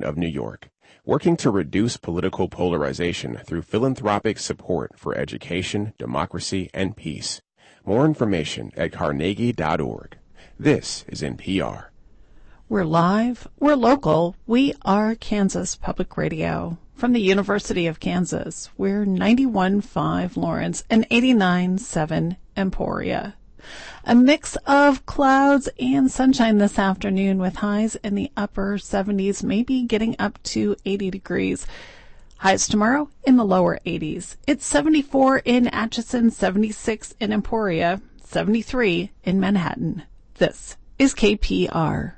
of New York, working to reduce political polarization through philanthropic support for education, democracy, and peace. More information at carnegie.org. This is NPR. We're live, we're local, we are Kansas Public Radio. From the University of Kansas, we're 91.5 Lawrence and 89.7 Emporia. A mix of clouds and sunshine this afternoon with highs in the upper 70s, maybe getting up to 80 degrees. Highs tomorrow in the lower 80s. It's 74 in Atchison, 76 in Emporia, 73 in Manhattan. This is KPR.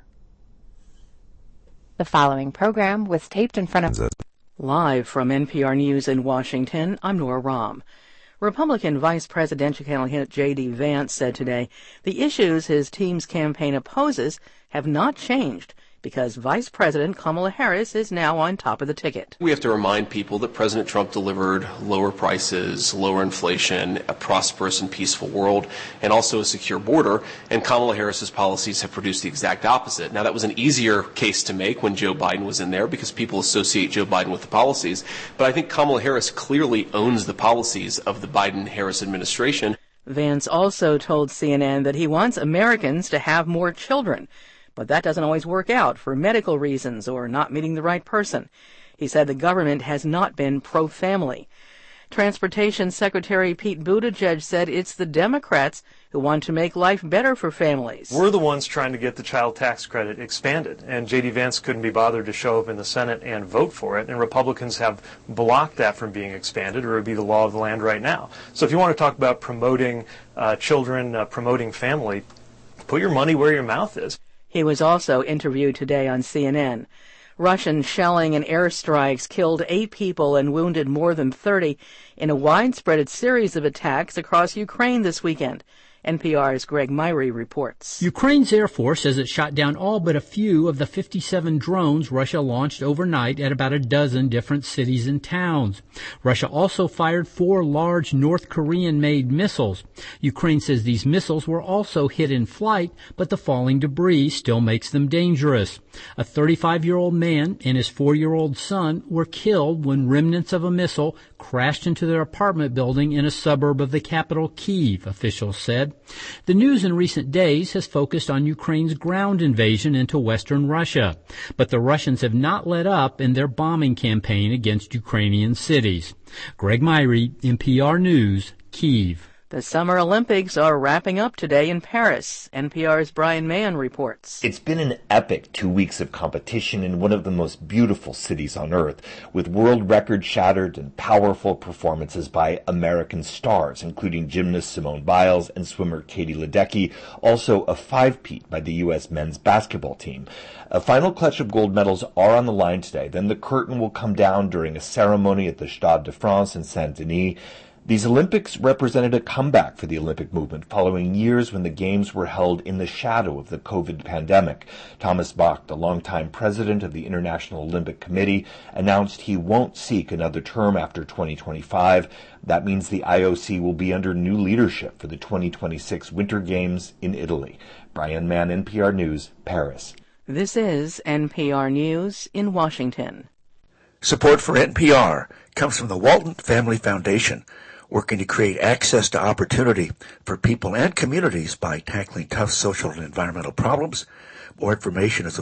The following program was taped in front of... Live from NPR News in Washington, I'm Nora Rahm. Republican Vice Presidential candidate J.D. Vance said today the issues his team's campaign opposes have not changed because Vice President Kamala Harris is now on top of the ticket. We have to remind people that President Trump delivered lower prices, lower inflation, a prosperous and peaceful world, and also a secure border, and Kamala Harris's policies have produced the exact opposite. Now, that was an easier case to make when Joe Biden was in there because people associate Joe Biden with the policies, but I think Kamala Harris clearly owns the policies of the Biden-Harris administration. Vance also told CNN that he wants Americans to have more children, but that doesn't always work out for medical reasons or not meeting the right person. He said the government has not been pro-family. Transportation Secretary Pete Buttigieg said it's the Democrats who want to make life better for families. We're the ones trying to get the child tax credit expanded, and J.D. Vance couldn't be bothered to show up in the Senate and vote for it, and Republicans have blocked that from being expanded, or it would be the law of the land right now. So if you want to talk about promoting children, promoting family, put your money where your mouth is. He was also interviewed today on CNN. Russian shelling and airstrikes killed 8 people and wounded more than 30 in a widespread series of attacks across Ukraine this weekend. NPR's Greg Myrie reports. Ukraine's Air Force says it shot down all but a few of the 57 drones Russia launched overnight at about a dozen different cities and towns. Russia also fired 4 large North Korean-made missiles. Ukraine says these missiles were also hit in flight, but the falling debris still makes them dangerous. A 35-year-old man and his 4-year-old son were killed when remnants of a missile crashed into their apartment building in a suburb of the capital, Kyiv, officials said. The news in recent days has focused on Ukraine's ground invasion into western Russia, but the Russians have not let up in their bombing campaign against Ukrainian cities. Greg Myrie, NPR News, Kyiv. The Summer Olympics are wrapping up today in Paris. NPR's Brian Mann reports. It's been an epic 2 weeks of competition in one of the most beautiful cities on Earth, with world records shattered and powerful performances by American stars, including gymnast Simone Biles and swimmer Katie Ledecky, also a 5-peat by the U.S. men's basketball team. A final clutch of gold medals are on the line today. Then the curtain will come down during a ceremony at the Stade de France in Saint-Denis. These Olympics represented a comeback for the Olympic movement following years when the Games were held in the shadow of the COVID pandemic. Thomas Bach, the longtime president of the International Olympic Committee, announced he won't seek another term after 2025. That means the IOC will be under new leadership for the 2026 Winter Games in Italy. Brian Mann, NPR News, Paris. This is NPR News in Washington. Support for NPR comes from the Walton Family Foundation, working to create access to opportunity for people and communities by tackling tough social and environmental problems. More information is at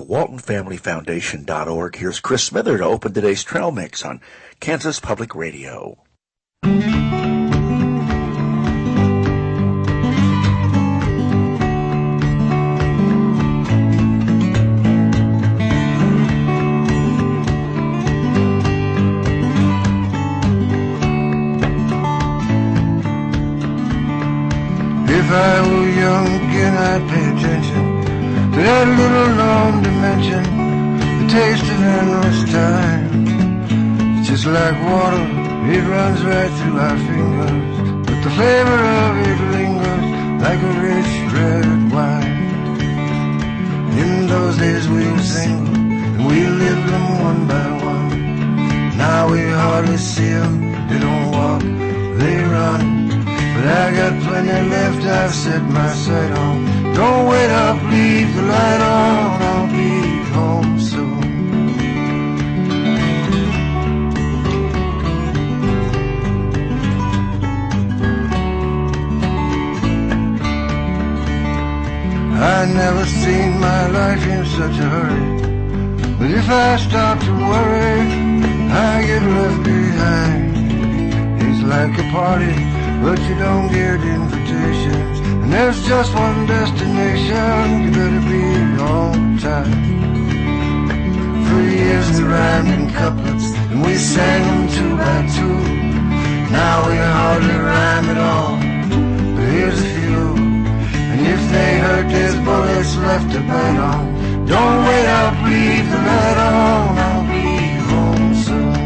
waltonfamilyfoundation.org. Here's Chris Smither to open today's Trail Mix on Kansas Public Radio. If I were young again, I'd pay attention to that little known dimension, the taste of endless time. It's just like water, it runs right through our fingers, but the flavor of it lingers like a rich red wine. In those days we were single, and we lived them one by one. Now we hardly see them, they don't walk, they run. But I got plenty left, I've set my sight on. Don't wait up, leave the light on, I'll be home soon. such a hurry. But if I start to worry, I get left behind. It's like a party, but you don't get invitations. And there's just one destination, you better be on time. For years we rhymed in couplets, and we sang them 2 by 2. Now we hardly rhyme at all, but here's a few. And if they hurt, there's bullets left to burn on. Don't wait up, leave the light on, I'll be home soon.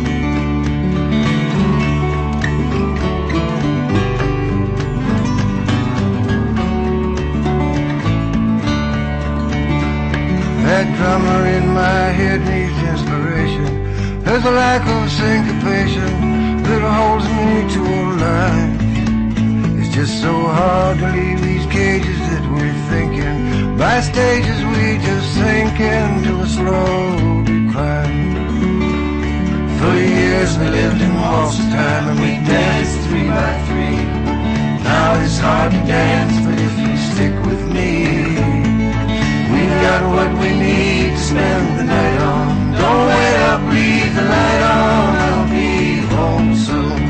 That drummer in my head needs inspiration. There's a lack of syncopation that holds me to a line. It's just so hard to leave these cages that we're thinking. By stages we just sink into a slow decline. For years we lived in waltz time and we danced 3 by 3. Now it's hard to dance, but if you stick with me, we got what we need to spend the night on. Don't wait up, leave the light on, I'll be home soon.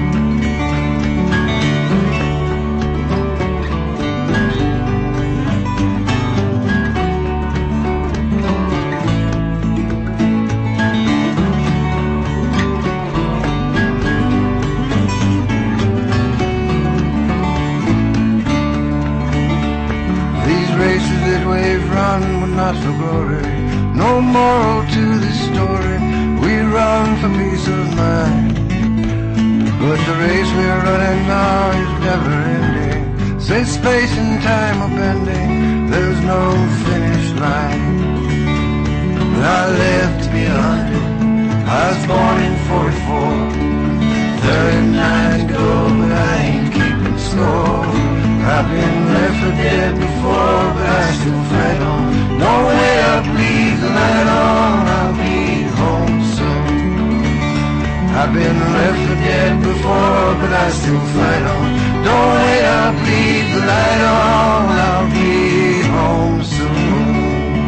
These races that we've run were not for glory. No moral to this story. We run for peace of mind. But the race we're running now is never ending. Say space and time are bending, there's no finish line. But I lived to be 100. I was born in 44. 39 to go, but I ain't keeping score. I've been left for dead before, but I still fight on. Don't wait up, leave the light on, I'll be home soon. I've been left for dead before, but I still fight on. Don't wait up, leave the light on, I'll be home soon.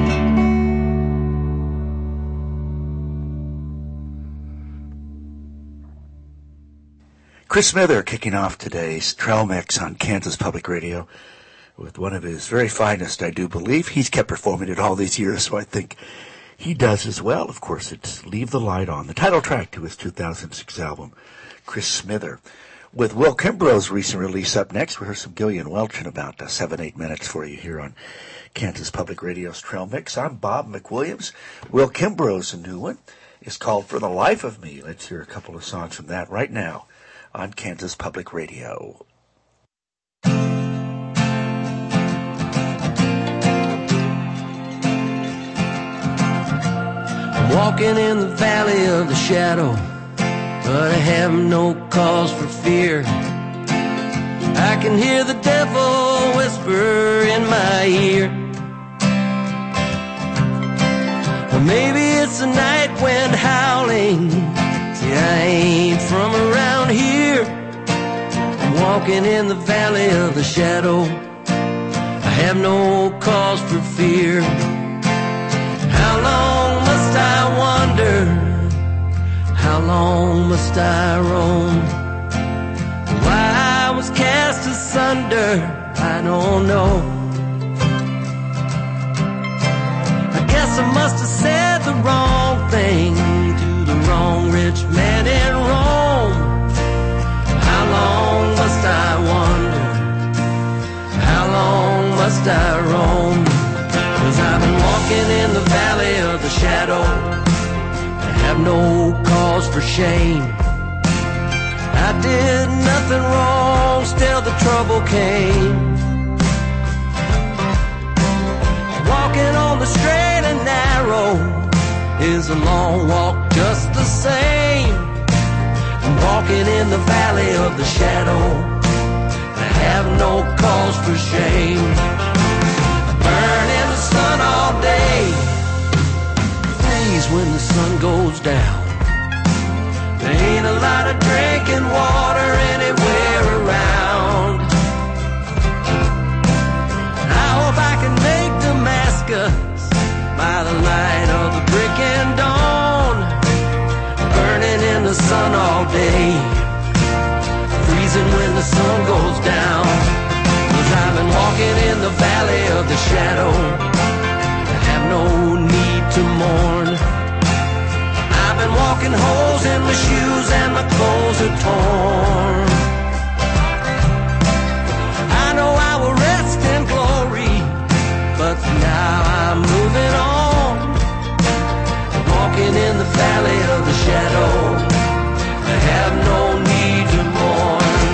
Chris Smither kicking off today's Trail Mix on Kansas Public Radio with one of his very finest, I do believe. He's kept performing it all these years, so I think he does as well. Of course, it's Leave the Light On, the title track to his 2006 album, Chris Smither. With Will Kimbrough's recent release up next, we heard some Gillian Welch in about 7-8 minutes for you here on Kansas Public Radio's Trail Mix. I'm Bob McWilliams. Will Kimbrough's new one is called For the Life of Me. Let's hear a couple of songs from that right now on Kansas Public Radio. I'm walking in the valley of the shadow, but I have no cause for fear. I can hear the devil whisper in my ear. Or maybe it's the night wind howling. See, I ain't from around here. I'm walking in the valley of the shadow. I have no cause for fear. How long must I wander? How long must I roam? Why I was cast asunder, I don't know. I guess I must have said the wrong thing to the wrong rich man in Rome. How long must I wander? How long must I roam? 'Cause I've been walking in the valley of the shadow. I have no cause for shame. I did nothing wrong, still the trouble came. Walking on the straight and narrow is a long walk just the same. I'm walking in the valley of the shadow. I have no cause for shame. I burn in the sun all day, freeze when the sun goes down. There ain't a lot of drinking water anywhere around. I hope I can make Damascus my sun all day, freezing when the sun goes down. 'Cause I've been walking in the valley of the shadow, I have no need to mourn. I've been walking holes in my shoes and my clothes are torn. I know I will rest in glory, but now I'm moving on. Walking in the valley of the shadow, I have no need to mourn.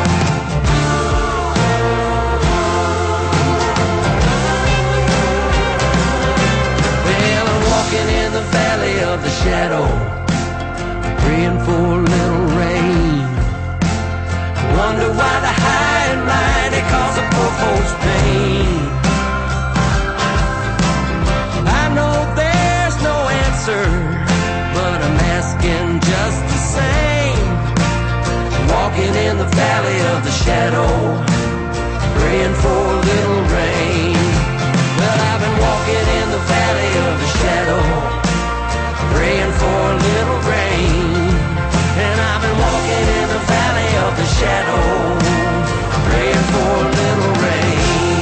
Well, I'm walking in the valley of the shadow, praying for a little rain. I wonder why the high and mighty cause a poor folks pain. I know there's no answer, but I'm asking just the same. Walking in the valley of the shadow, praying for a little rain. Well, I've been walking in the valley of the shadow, praying for a little rain. And I've been walking in the valley of the shadow, praying for a little rain.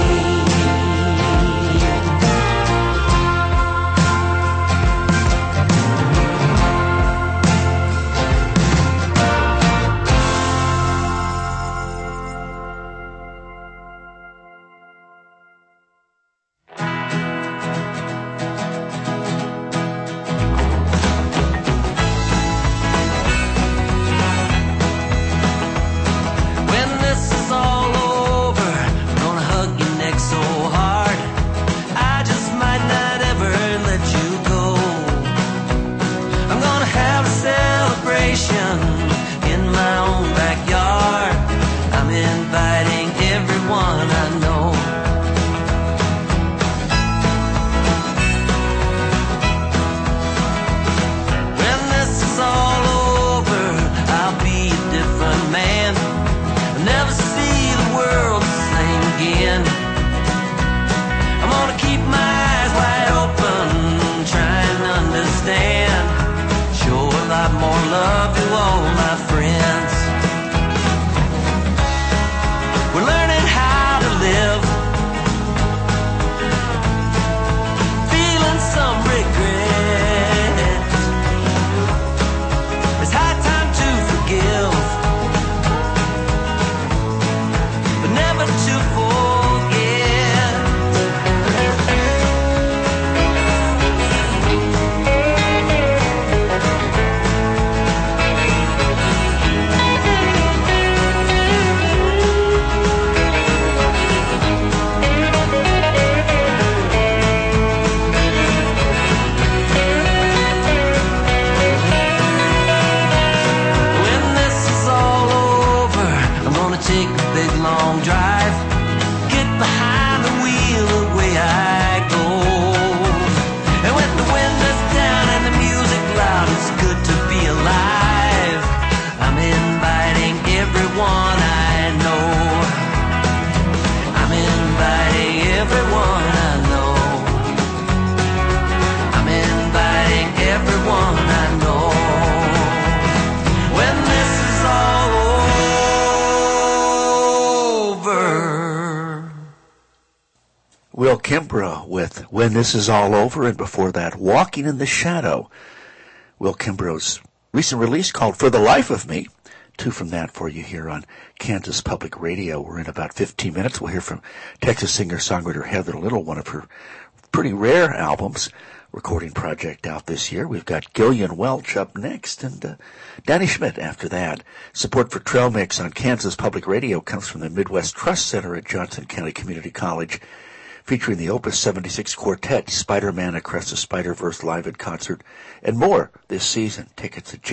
Will Kimbrough with When This Is All Over, and before that, Walking in the Shadow. Will Kimbrough's recent release called For the Life of Me. Two from that for you here on Kansas Public Radio. We're in about 15 minutes. We'll hear from Texas singer-songwriter Heather Little, one of her pretty rare albums, recording project out this year. We've got Gillian Welch up next, and Danny Schmidt after that. Support for Trail Mix on Kansas Public Radio comes from the Midwest Trust Center at Johnson County Community College, featuring the Opus 76 Quartet, Spider-Man Across the Spider-Verse live in concert, and more this season. Tickets at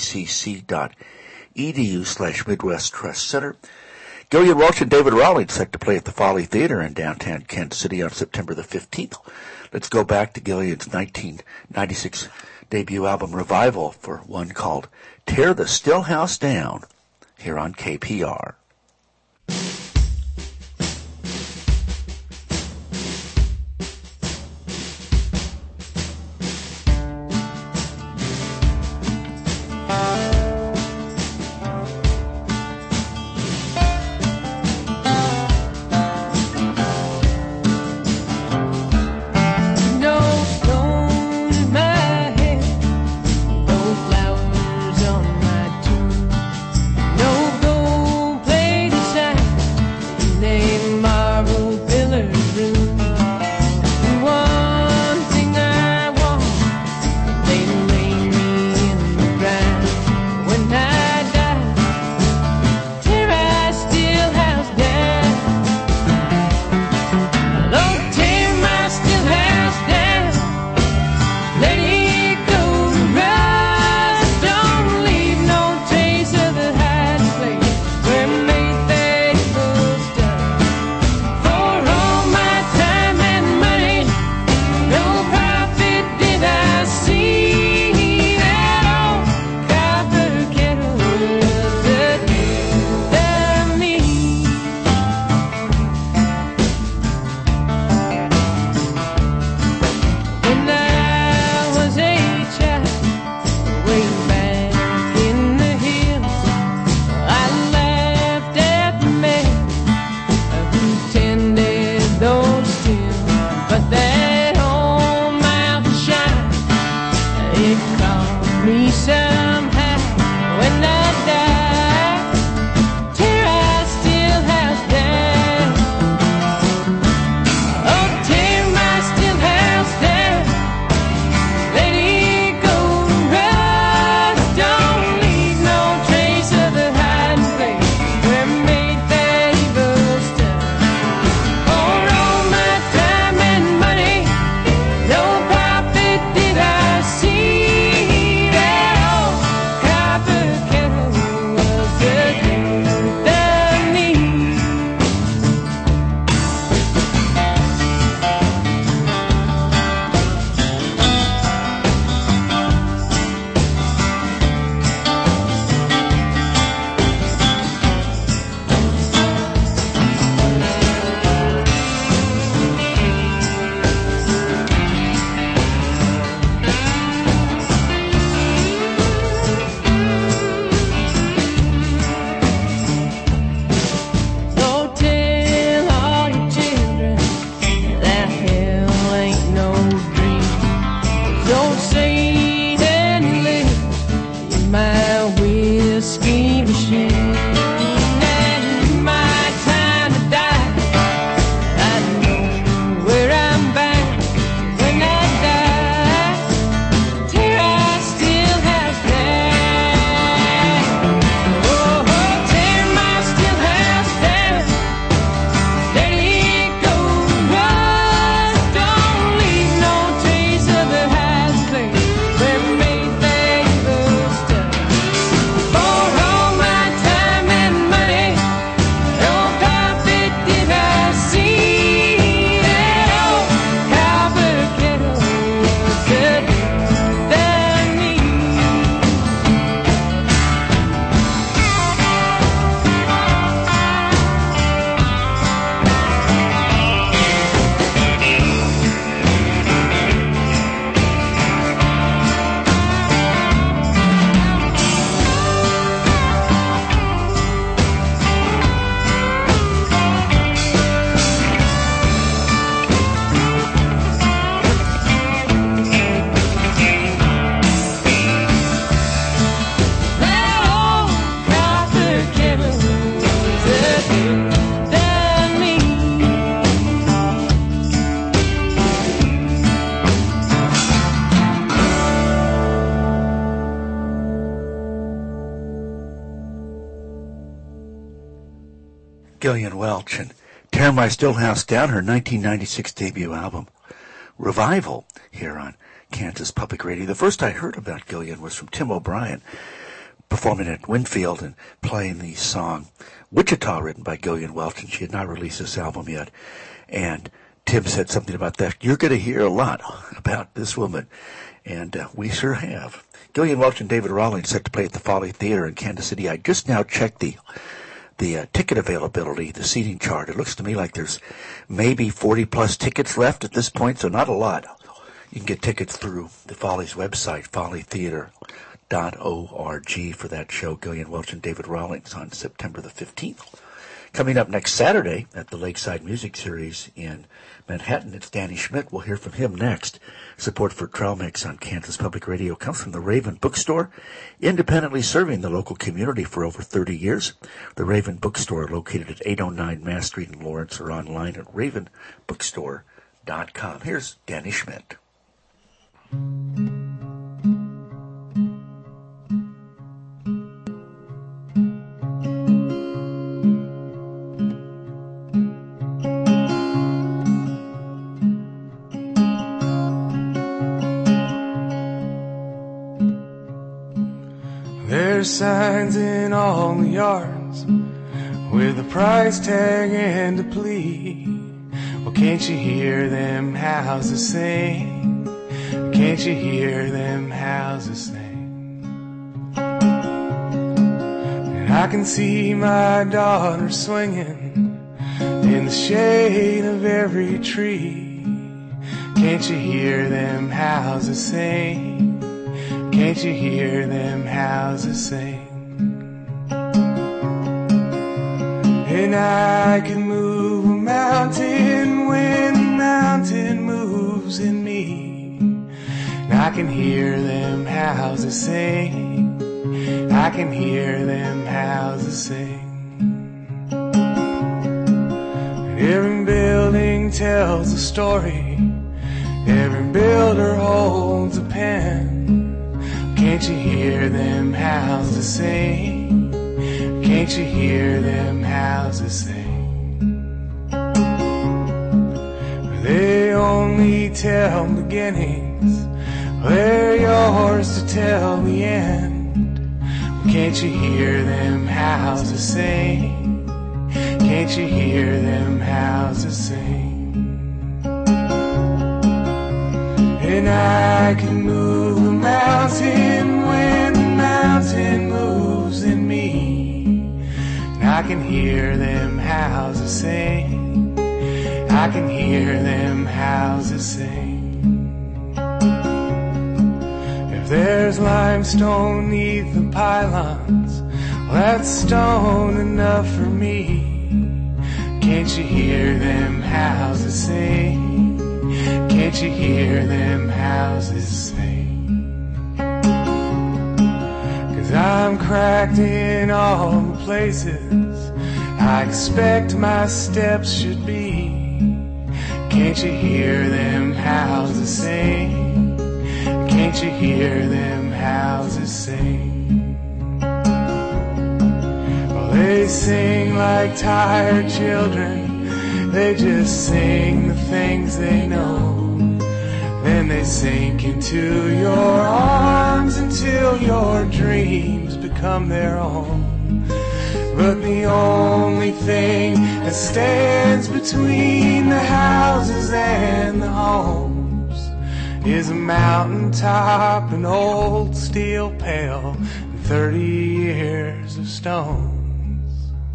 jccc.edu/Midwest Trust Center. Gillian Welch and David Rawlings set to play at the Folly Theater in downtown Kansas City on September the 15th. Let's go back to Gillian's 1996 debut album Revival for one called Tear the Still House Down, here on KPR. me somehow when I die. Tear I still house down. Oh, tear my still house down. Let it go to rust. Don't leave no trace of the hiding place where we made that evil stuff. For all my time and money, no profit did I see. That old copper kettle was the gift of me. So tell all your children that hell ain't no dream. Don't Satan live in my whiskey machine. And my time to die, I know where I'm bound when I die. Tear I still house down. Oh, tear my still house down. Let it go to rust. Don't leave no trace of the house place where we made that evil stuff. For all my time and money, no profit did I see. That old copper kettle was the gift of me. That old copper kettle was the gift of me. Gillian Welch and Tear My Still House Down, her 1996 debut album, Revival, here on Kansas Public Radio. The first I heard about Gillian was from Tim O'Brien, performing at Winfield and playing the song Wichita, written by Gillian Welch, and she had not released this album yet. And Tim said something about that. You're going to hear a lot about this woman, and we sure have. Gillian Welch and David Rawlings set to play at the Folly Theater in Kansas City. I just now checked the ticket availability, the seating chart. It looks to me like there's maybe 40-plus tickets left at this point, so not a lot. You can get tickets through the Follies website, follytheater.org, for that show, Gillian Welch and David Rawlings, on September the 15th. Coming up next Saturday at the Lakeside Music Series in Manhattan, it's Danny Schmidt. We'll hear from him next. Support for Trail Mix on Kansas Public Radio comes from the Raven Bookstore, independently serving the local community for over 30 years. The Raven Bookstore, located at 809 Mass Street in Lawrence, or online at ravenbookstore.com. Here's Danny Schmidt. There's signs in all the yards with a price tag and a plea. Well, can't you hear them houses sing? Can't you hear them houses sing? And I can see my daughter swinging in the shade of every tree. Can't you hear them houses sing? Can't you hear them houses sing? And I can move a mountain when the mountain moves in me. And I can hear them houses sing. I can hear them houses sing. And every building tells a story. Every builder holds a pen. Can't you hear them houses sing? Can't you hear them houses sing? They only tell beginnings. They're yours to tell the end. Can't you hear them houses sing? Can't you hear them houses sing? And I can move a mountain when the mountain moves in me. And I can hear them houses sing. I can hear them houses sing. If there's limestone neath the pylons, well, that's stone enough for me. Can't you hear them houses sing? Can't you hear them houses sing? 'Cause I'm cracked in all the places I expect my steps should be. Can't you hear them houses sing? Can't you hear them houses sing? Well, they sing like tired children. They just sing the things they know. Then they sink into your arms until your dreams become their own. But the only thing that stands between the houses and the homes is a mountaintop, an old steel pail, and 30 years of stones.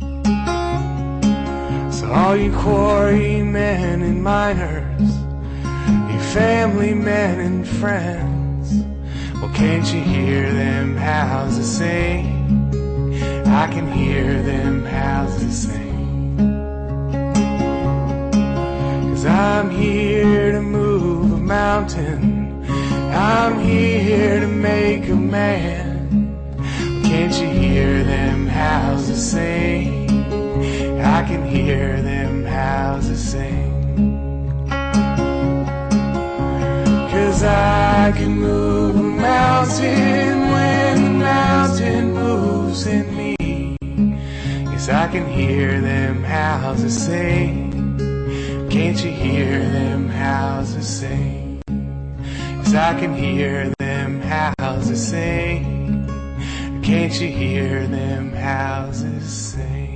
So all you quarrymen and miners, you family men and friends, well, can't you hear them houses sing? I can hear them houses sing. 'Cause I'm here to move a mountain. I'm here to make a man. Can't you hear them houses sing? I can hear them houses sing. 'Cause I can move a mountain when the mountain moves in me. Yes, I can hear them houses sing. Can't you hear them houses sing? Yes, I can hear them houses sing. Can't you hear them houses sing?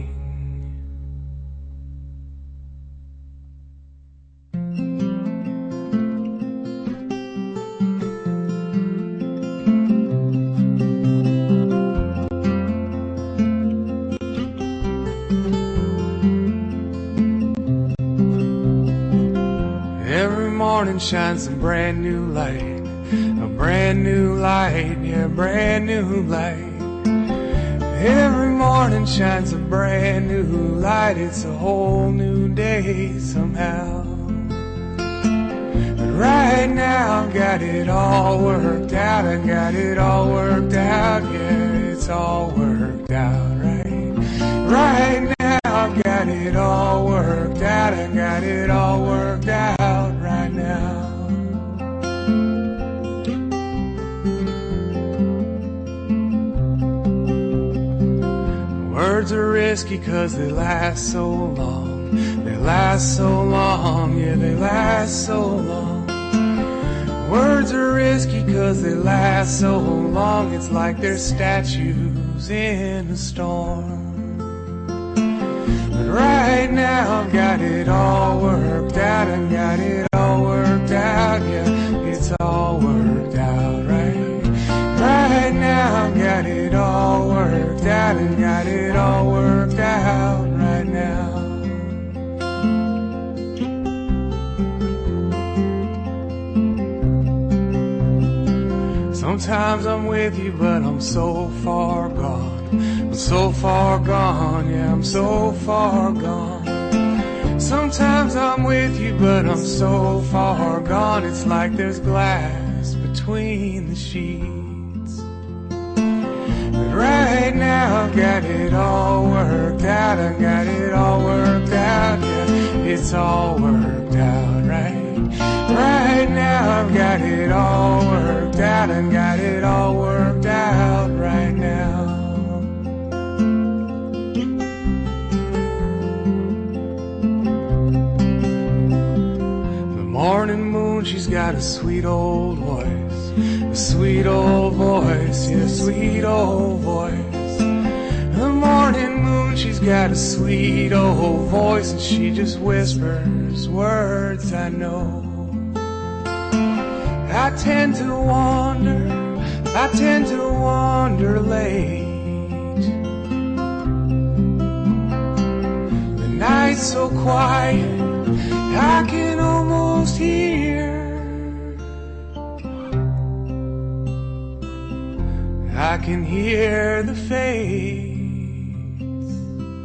Shines a brand new light, a brand new light, yeah, a brand new light. Every morning shines a brand new light. It's a whole new day somehow. But right now, got it all worked out. I got it all worked out, yeah, it's all worked out, right? Right now, got it all worked out. I got it all worked out right now. Words are risky 'cause they last so long. They last so long, yeah, they last so long. Words are risky 'cause they last so long. It's like they're statues in a storm. But right now I've got it all worked out. I got it all worked out, yeah, it's all worked out, right? Right now I've got it all worked out. I got it all worked out right now. Sometimes I'm with you, but I'm so far gone. I'm so far gone, yeah, I'm so far gone. Sometimes I'm with you, but I'm so far gone. It's like there's glass between between the sheets. But right now I've got it all worked out. I got it all worked out. Yeah, it's all worked out, right? Right now I've got it all worked out. I got it all worked out right now. Morning moon, she's got a sweet old voice, a sweet old voice, yeah, sweet old voice. The morning moon, she's got a sweet old voice, and she just whispers words I know. I tend to wander late. The night's so quiet, I can almost hear. I can hear the fades.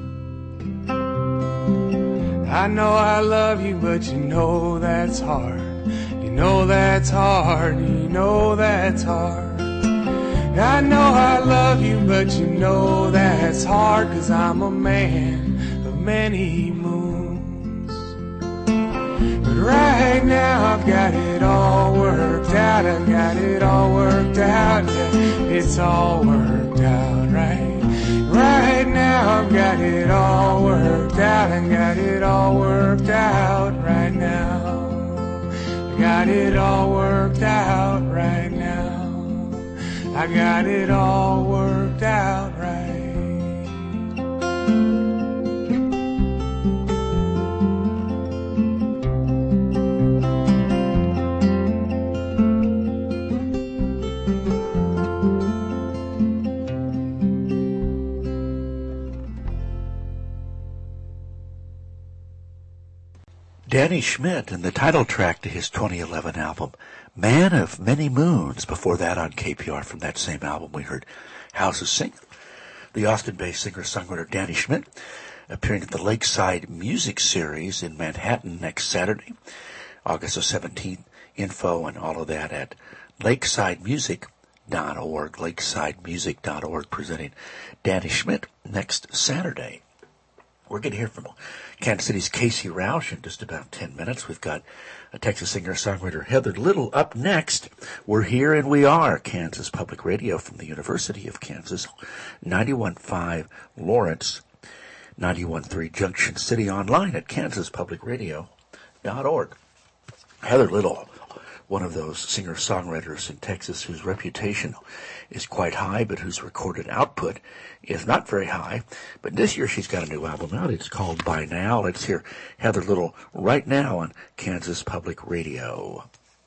I know I love you, but you know that's hard. You know that's hard. You know that's hard. I know I love you, but you know that's hard, 'cause I'm a man of many moons. But right now I've got it all worked out. I got it all worked out. Yeah, it's all worked out, right? Right now I've got it all worked out. I got it all worked out right now. I got it all worked out right now. I got it all worked out right. Danny Schmidt and the title track to his 2011 album, Man of Many Moons. Before that, on KPR from that same album, we heard Houses Sing. The Austin-based singer-songwriter Danny Schmidt appearing at the Lakeside Music Series in Manhattan next Saturday, August the 17th. Info and all of that at lakesidemusic.org, lakesidemusic.org, presenting Danny Schmidt next Saturday. We're going to hear from Kansas City's Casey Roush in just about 10 minutes. We've got a Texas singer-songwriter, Heather Little, up next. We're here and we are Kansas Public Radio from the University of Kansas, 91.5 Lawrence, 91.3 Junction City, online at kansaspublicradio.org. Heather Little, one of those singer-songwriters in Texas whose reputation is quite high, but whose recorded output is not very high. But this year she's got a new album out. It's called By Now. Let's hear Heather Little right now on Kansas Public Radio.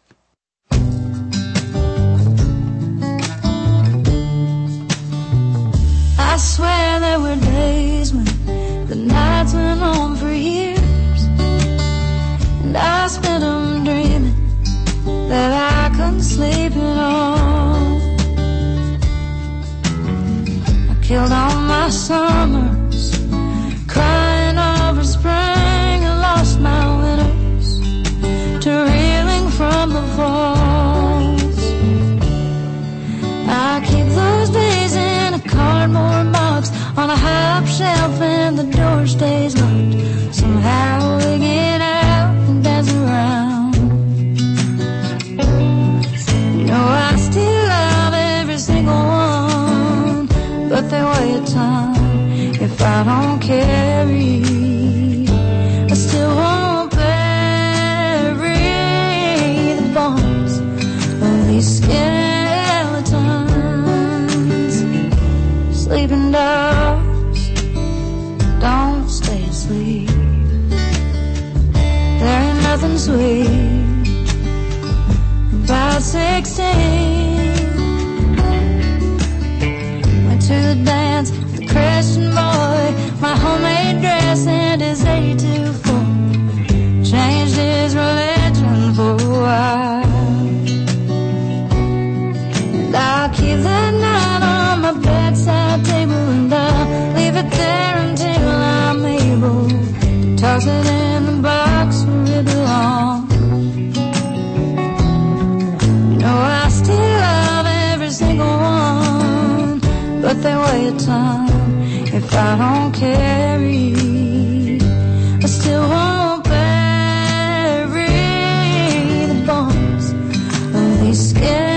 I swear there were days when the nights went on for years, and I spent them dreaming that I couldn't sleep at all. I killed all my summers, crying over spring, and lost my winters to reeling from the falls. I keep those days in a cardboard box on a high-up shelf, and the door stays locked. Somehow we get out and dance around. I still love every single one, but they weigh a ton if I don't carry. I still won't bury the bones of these skeletons. Sleeping dogs don't stay asleep. There ain't nothing sweet about 16. Went to the dance with the Christian boy, my homemade dress and his 82 Ford. Changed his religion for a while, and I'll keep that night on my bedside table, and I'll leave it there until I'm able to toss it in the box where it belongs. I still but they weigh a ton if I don't carry. I still won't bury the bones of these skeletons.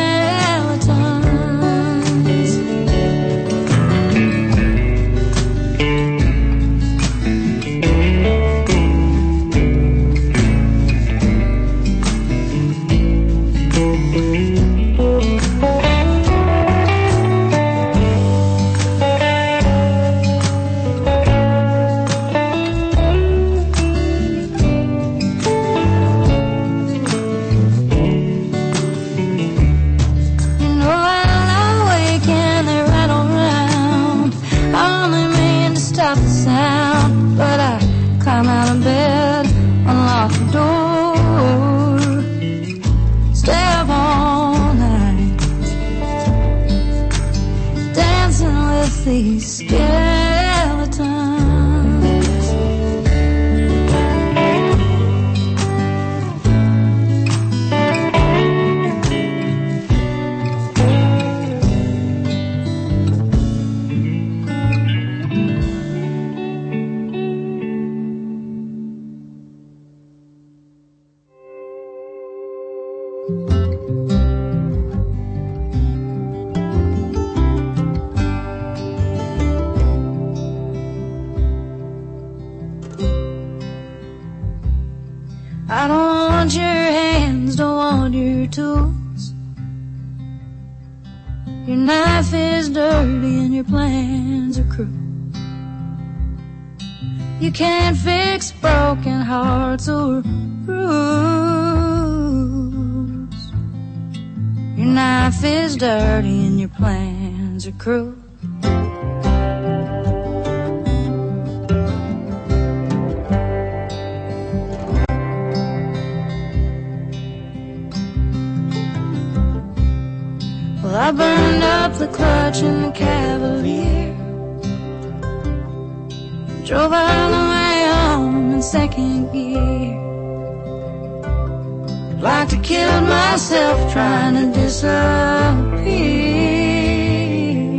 These skeletons. I don't want your hands, don't want your tools. Your knife is dirty and your plans are cruel. You can't fix broken hearts or bruise. Your knife is dirty and your plans are cruel. I burned up the clutch in the Cavalier, drove all the way home in second gear. Like to kill myself trying to disappear,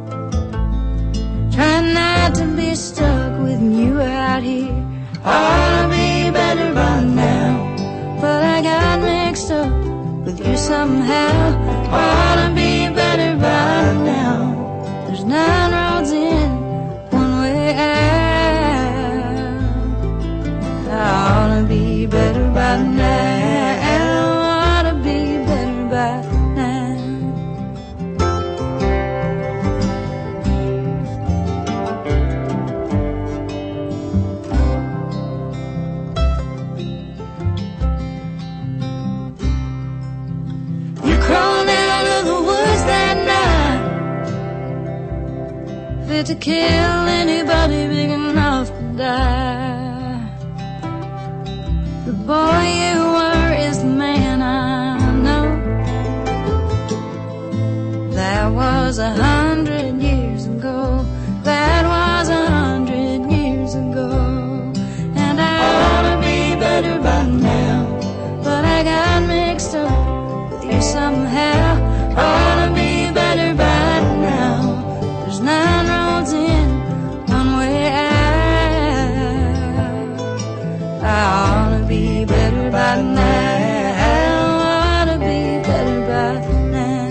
trying not to be stuck with you out here. I ought to be better by now, but I got mixed up with you somehow. I ought to be better by now. There's 9 roads in, 1 way out. I ought to be better by now. I ought to be better by now. You crawled out of the woods that night, fit to kill anybody big enough to die. The boy you were is the man I know. That was 100 years ago. That was 100 years ago. And I ought to be better by now, but I got mixed up with you somehow. I ought to be better by now. There's 9 roads in, 1 way out. I ought to be better by now. I ought to be better by now.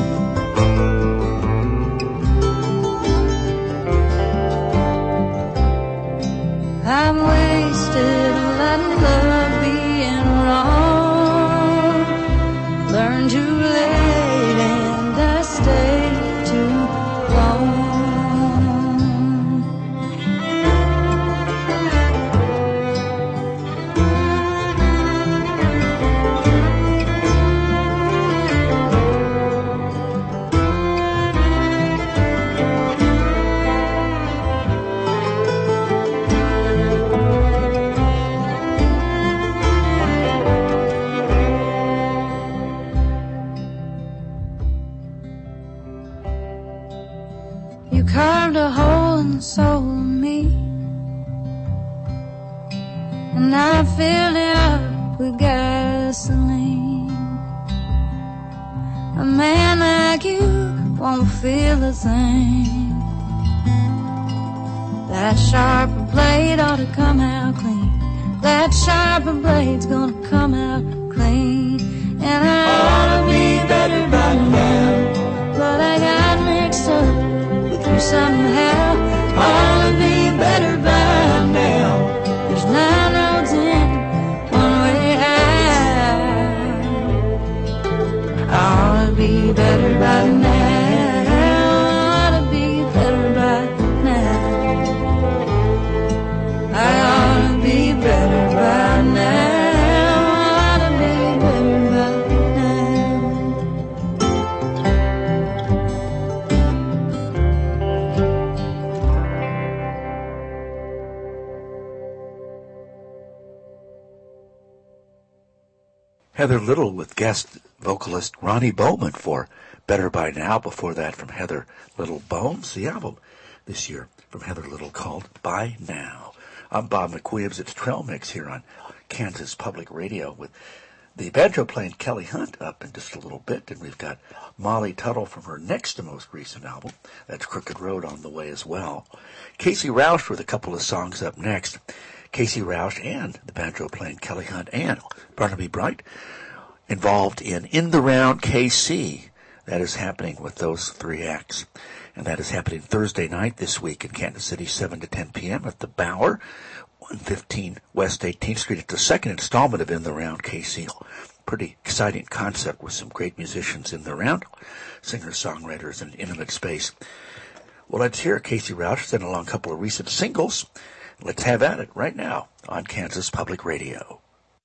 I'm wasted letting love being wrong. Learn too late and I stayed too long. You carved a hole in the soul of me, and I filled it up with gasoline. A man like you won't feel the same. That sharper blade ought to come out clean. That sharper blade's gonna come out clean. And I ought to be better by now, but I got mixed up with you somehow. Ought to be better by now. There's 9 roads in, one way out. I ought to be better by now. Ought to be better by now. I ought to be better by now. Heather Little with guest vocalist Ronnie Bowman for Better By Now. Before that, from Heather Little Bones, the album this year from Heather Little called By Now. I'm Bob McWilliams. It's Trail Mix here on Kansas Public Radio with the banjo playing Kelly Hunt up in just a little bit. And we've got Molly Tuttle from her next to most recent album, that's Crooked Road, on the way as well. Casey Roush with a couple of songs up next. Casey Roush and the banjo playing Kelly Hunt and Barnaby Bright involved in the Round KC. That is happening with those 3 acts. And that is happening Thursday night this week in Kansas City, 7 to 10 p.m. at the Bower, 115 West 18th Street. It's the second installment of In the Round KC. Pretty exciting concept with some great musicians in the round, singer-songwriters, and intimate space. Well, let's hear Casey Roush send along a couple of recent singles. Let's have at it right now on Kansas Public Radio.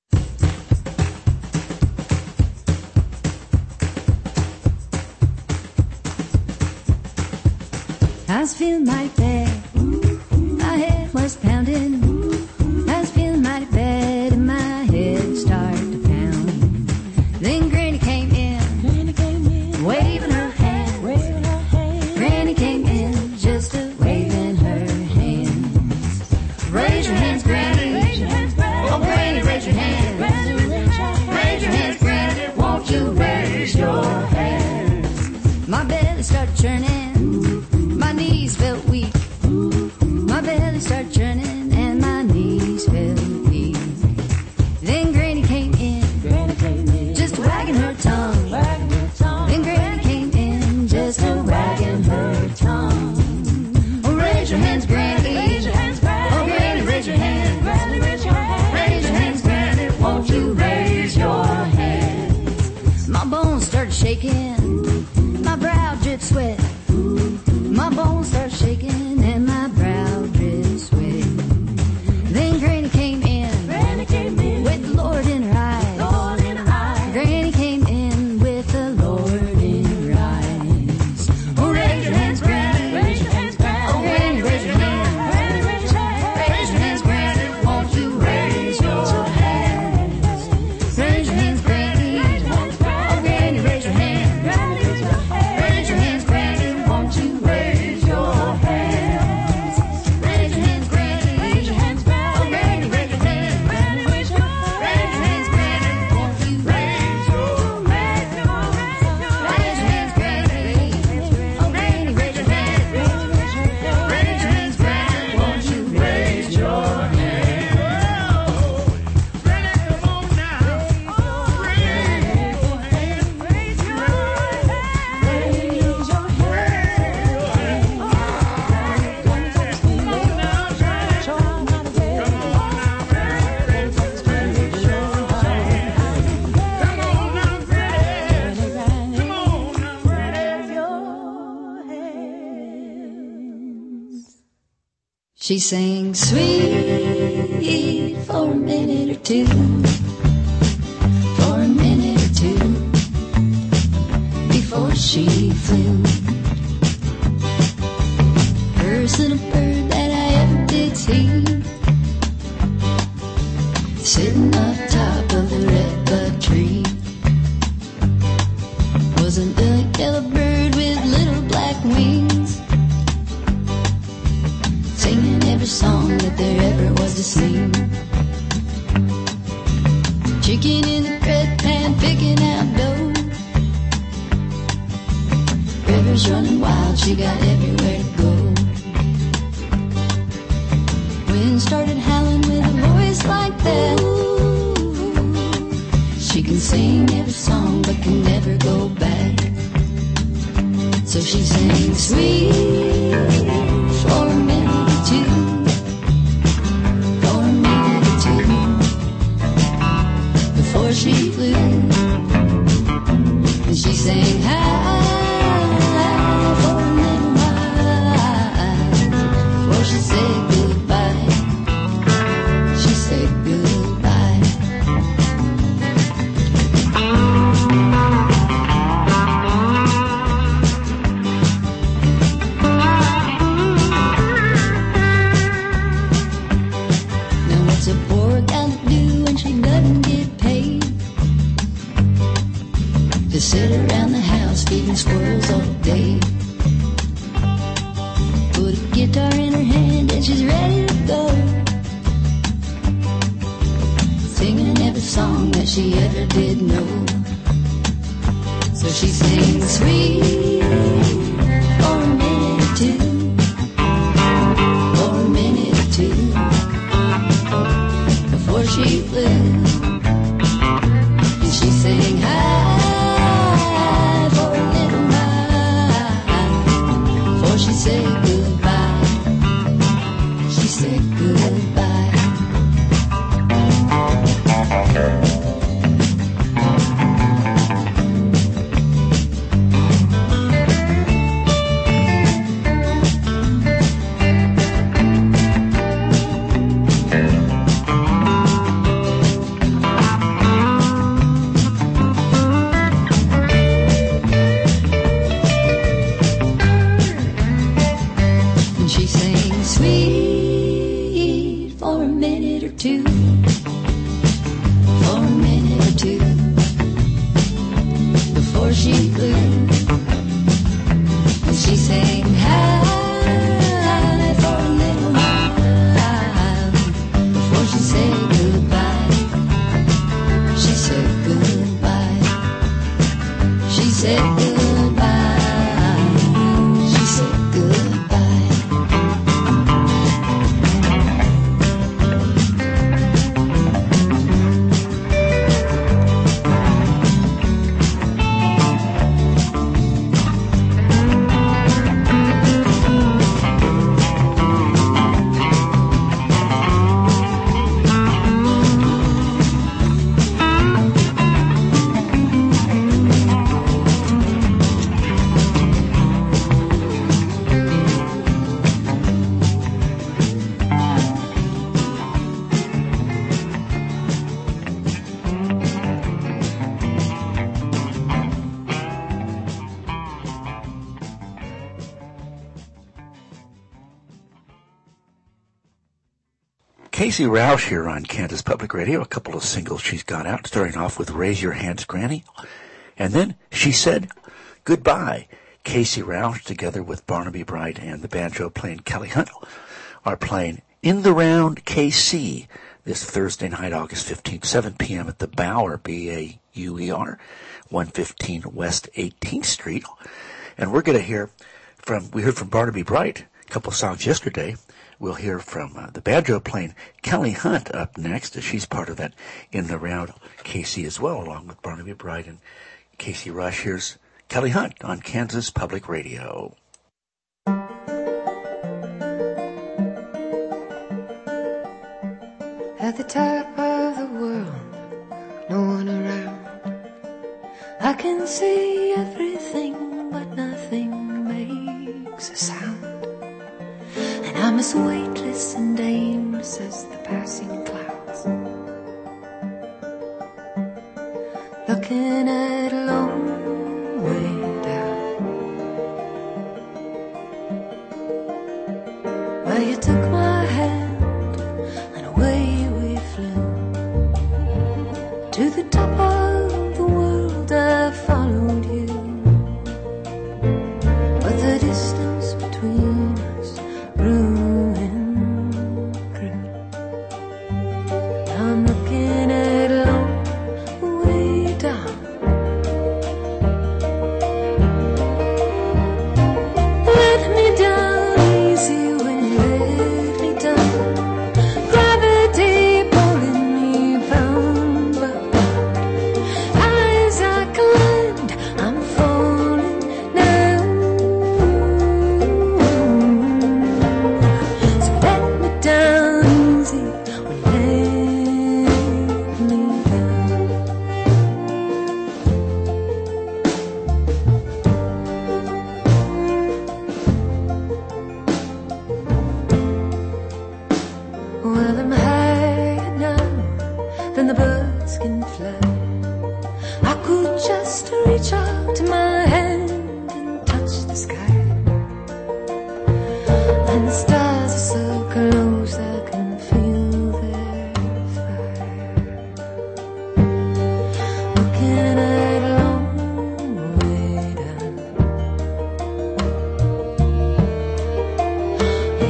I was feeling mighty bad. My head was pounding. I was feeling mighty bad and my head started to pound. Then Granny came in, waving her hand. Granny came in, just a waving her hands. Raise your hands, Granny. Oh, Granny, raise your hands. Raise your hands, Granny. Won't you raise your hands? My belly started churning. My knees felt weak. My belly started churning and my knees felt weak. Then Granny came in, just wagging her tongue. Then Granny came in, just a wagging her tongue. Oh, raise your hands, Granny. Oh, Granny, raise your hands. Raise your hands, Granny. Won't you raise your hands? My bones started shaking. My brow dripped sweat. My bones started shaking and my brow dripped sweat. Then Granny came in, with the Lord in her eyes. Granny came in with the Lord in her eyes. Oh, raise your hands, Granny. Oh, Granny, raise your hands. Raise your hands, Granny. Won't you raise your hands? Raise your hands, Granny. Oh, Granny, raise your hands. Raise your hands, Granny. Won't you raise your hands? Raise your hands, Granny. Raise your hands, Granny. Oh, Granny, raise your hands. Raise your hands, Granny. Won't you raise your hands? Raise your hands, Granny. Oh, Granny, raise your hands. Raise your hands, Granny. Won't you raise your hands? Granny, come on now. Raise your hands. Raise your She sings sweet for a minute or two, for a minute or two, before she flew. First little bird that I ever did see, sitting up top of the redbud tree, was a little yellow bird with little black wings, singing every song that there ever was to sing. Chicken in the bread pan, picking out dough. River but she got everywhere to go. Wind started howling with a voice like that. She can sing every song but can never go back. So she sang sweet for a minute or two, for a minute or two, before she flew. And she sang high for a little while before she said goodbye. She said goodbye. Now what's a poor gal to do when she doesn't get paid? To sit around the house feeding squirrels all day. Put a guitar in her hand and she's ready to go, singing every song that she ever did know. So she sings sweet for a minute or two, for a minute or two, before she flew. And she sang high for a little while before she said goodbye. She said goodbye. And she sang sweet for a minute or two, for a minute or two, before she flew. And she sang high for a little while before she said goodbye. She said goodbye. She said goodbye. She said goodbye. Casey Roush here on Kansas Public Radio. A couple of singles she's got out, starting off with Raise Your Hands, Granny. And then She Said Goodbye. Casey Roush, together with Barnaby Bright and the banjo playing Kelly Hunt, are playing In the Round KC this Thursday night, August 15th, 7 p.m. at the Bauer, B-A-U-E-R, 115 West 18th Street. And we're going to hear we heard from Barnaby Bright a couple of songs yesterday. We'll hear from the banjo playing Kelly Hunt up next, as she's part of that In the Round KC as well, along with Barnaby Bright and Casey Roush. Here's Kelly Hunt on Kansas Public Radio. At the top of the world, no one around. I can see everything, but nothing makes a sound. And I'm as weightless and aimless as the passing clouds, looking at a long way down. Well, you took my hand and away we flew to the top of the world. I followed you, but the distance between us grew and grew. Now I'm looking at a long way down. I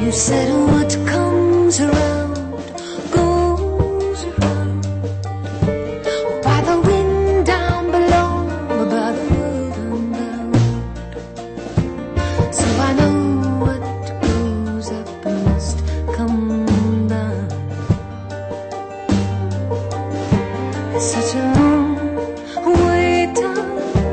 You said what comes around goes around. By the wind down below, by the wood unbound. So I know what goes up must come down. It's such a long way down.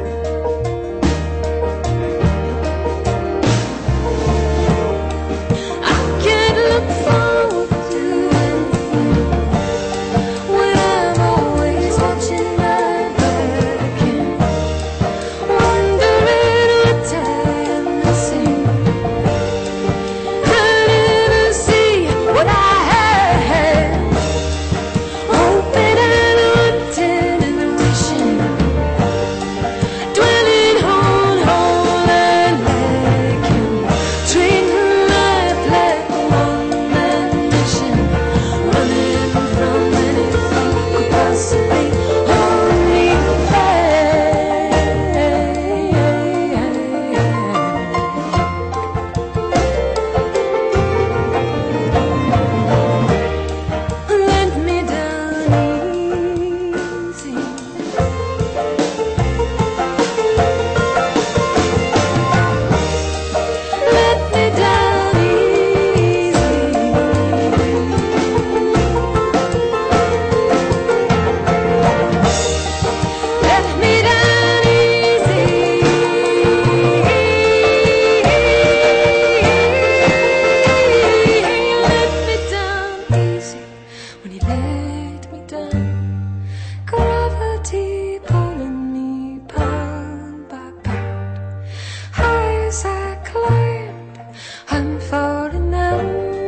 I can't look forward to anything when I'm always watching my back and wondering what I'm missing. I never see what I have, hoping and wanting and wishing, dwelling on all and lacking, treating life like one man mission, running from anything could possibly hold me back. Let me down easy. Let me down easy. Let me down easy. Let me down easy. When you let me down, gravity pulling me pound by pound. High as I climbed, I'm falling down.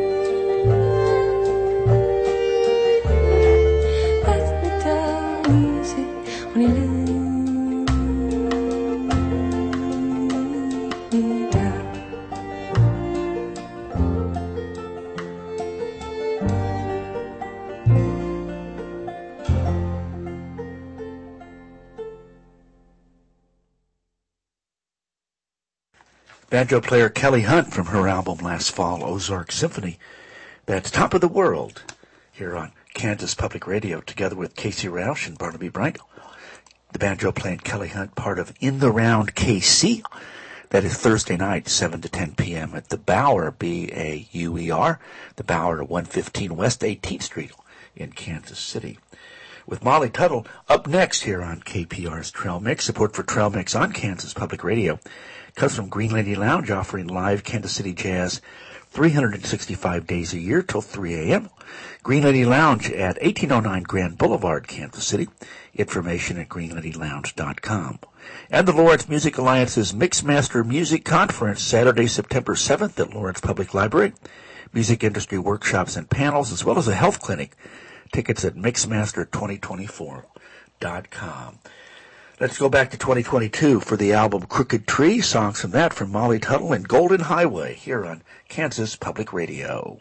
Let me down easy when you let me down. Banjo player Kelly Hunt from her album last fall, Ozark Symphony. That's Top of the World here on Kansas Public Radio, together with Casey Roush and Barnaby Bryant. The banjo playing Kelly Hunt, part of In the Round KC. That is Thursday night, 7 to 10 p.m. at the Bower, B-A-U-E-R, the Bower at 115 West 18th Street in Kansas City. With Molly Tuttle up next here on KPR's Trail Mix. Support for Trail Mix on Kansas Public Radio comes from Green Lady Lounge, offering live Kansas City jazz 365 days a year till 3 a.m. Green Lady Lounge at 1809 Grand Boulevard, Kansas City. Information at greenladylounge.com. And the Lawrence Music Alliance's Mixmaster Music Conference, Saturday, September 7th at Lawrence Public Library. Music industry workshops and panels, as well as a health clinic. Tickets at mixmaster2024.com. Let's go back to 2022 for the album Crooked Tree. Songs from that from Molly Tuttle and Golden Highway here on Kansas Public Radio.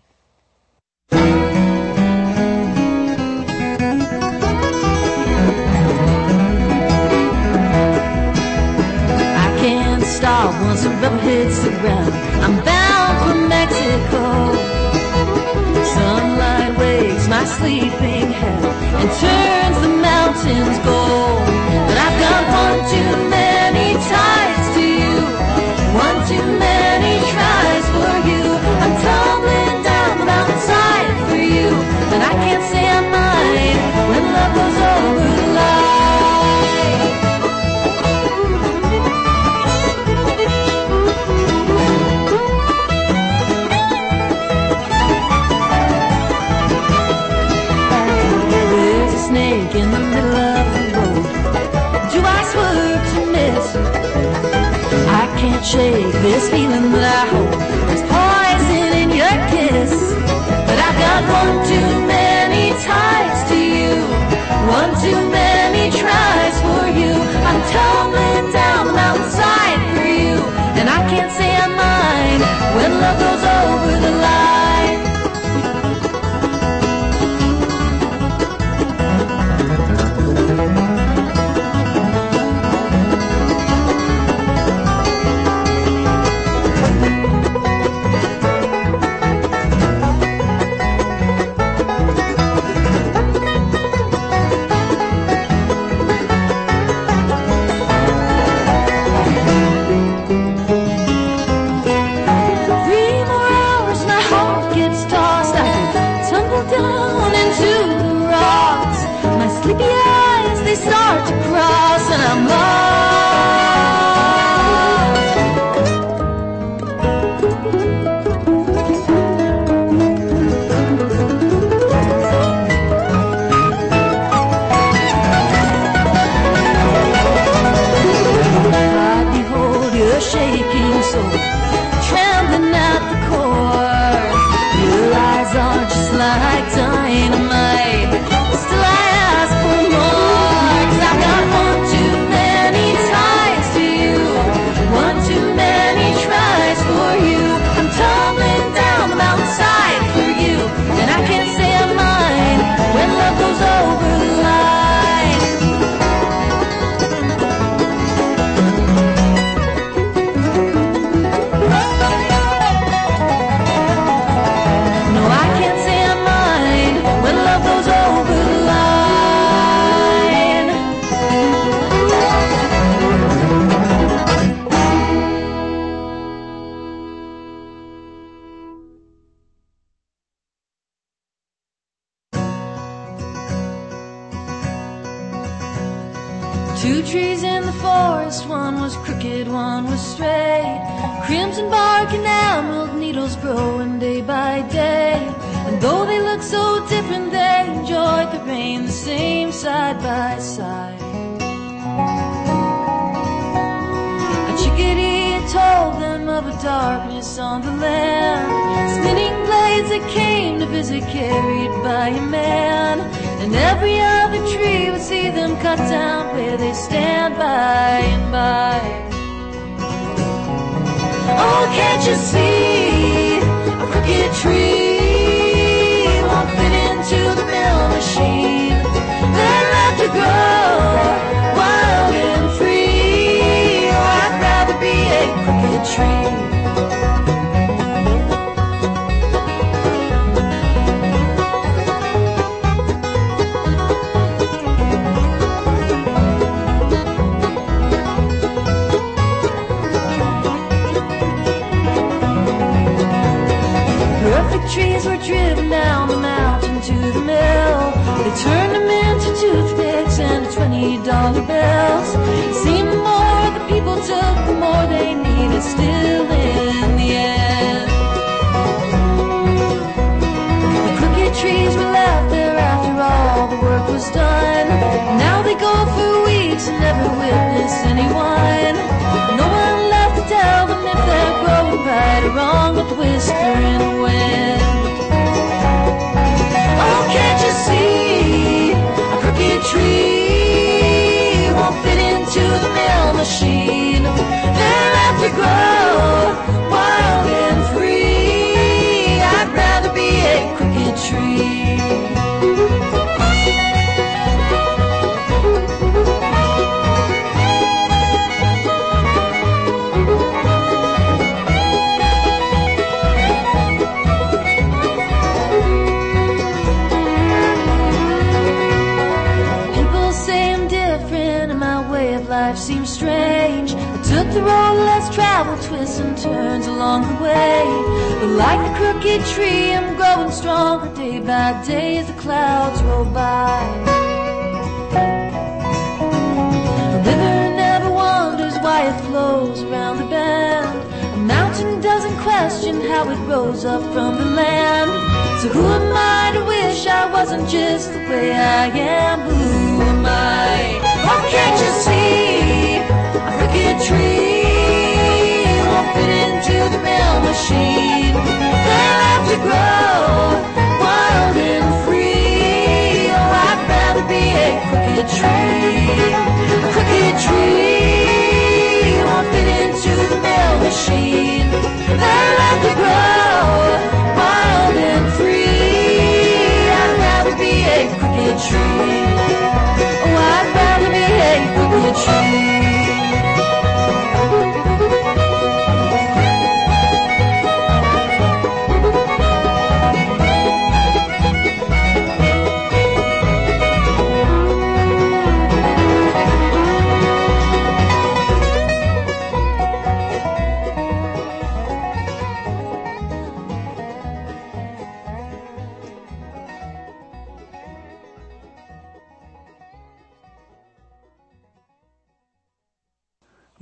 I can't stop once the rubber hits the ground. I'm bound for Mexico. Sunlight wakes my sleeping head and turns the mountains gold. But I've got one too many ties to you, one too many tries for you. I'm tumbling down the mountainside for you, and I can't say I'm mine when love goes over the line. There's a snake in the middle of the road. Do I swerve to miss? I can't shake this feeling that I hold. There's poison in your kiss. But I've got one too many ties to you, one too many tries for you. I'm tumbling down the mountainside for you, and I can't say I'm mine when love goes over the line. and I'm lost. I behold your shaking soul, trembling at the core. Your eyes are just like dynamite. Still I ask for more, 'cause I've got one too many ties to you, one too many tries for you. I'm tumbling down the mountainside for you, and I can't say I'm mine when love goes over the line. No, I can't say I'm mine when love goes over the line. Two trees in the forest, one was crooked, one was straight. Crimson bark and emerald needles growing day by day. And though they look so different, they enjoyed the rain the same side by side. A chickadee told them of a darkness on the land, spinning blades that came to visit carried by a man. And every other tree would see them cut down where they stand by and by. Oh, can't you see a crooked tree won't fit into the mill machine? They're left to grow wild and free. Oh, I'd rather be a crooked tree. Perfect trees were driven down the mountain to the mill. They turned them into toothpicks and $20 bills. It seemed the more the people took, the more they needed still in the end. The crooked trees were left there after all the work was done. Now they go for weeks and never witness anyone. No one left to tell them if they're growing right or wrong but the whispering wind. Oh, can't you see a crooked tree won't fit into the mill machine? They're left to grow wild and free. I'd rather be a crooked tree. Life seems strange. I took the road less traveled, twists and turns along the way. But like the crooked tree, I'm growing stronger day by day as the clouds roll by. The river never wonders why it flows around the bend. A mountain doesn't question how it rose up from the land. So who am I to wish I wasn't just the way I am? Who am I? Oh, can't you see a crooked tree won't fit into the mill machine? They'll have to grow wild and free. Oh, I'd rather be a crooked tree. A crooked tree won't fit into the mill machine. They'll have to grow wild and free. I'd rather be a crooked tree. Oh, I'd rather be a crooked tree.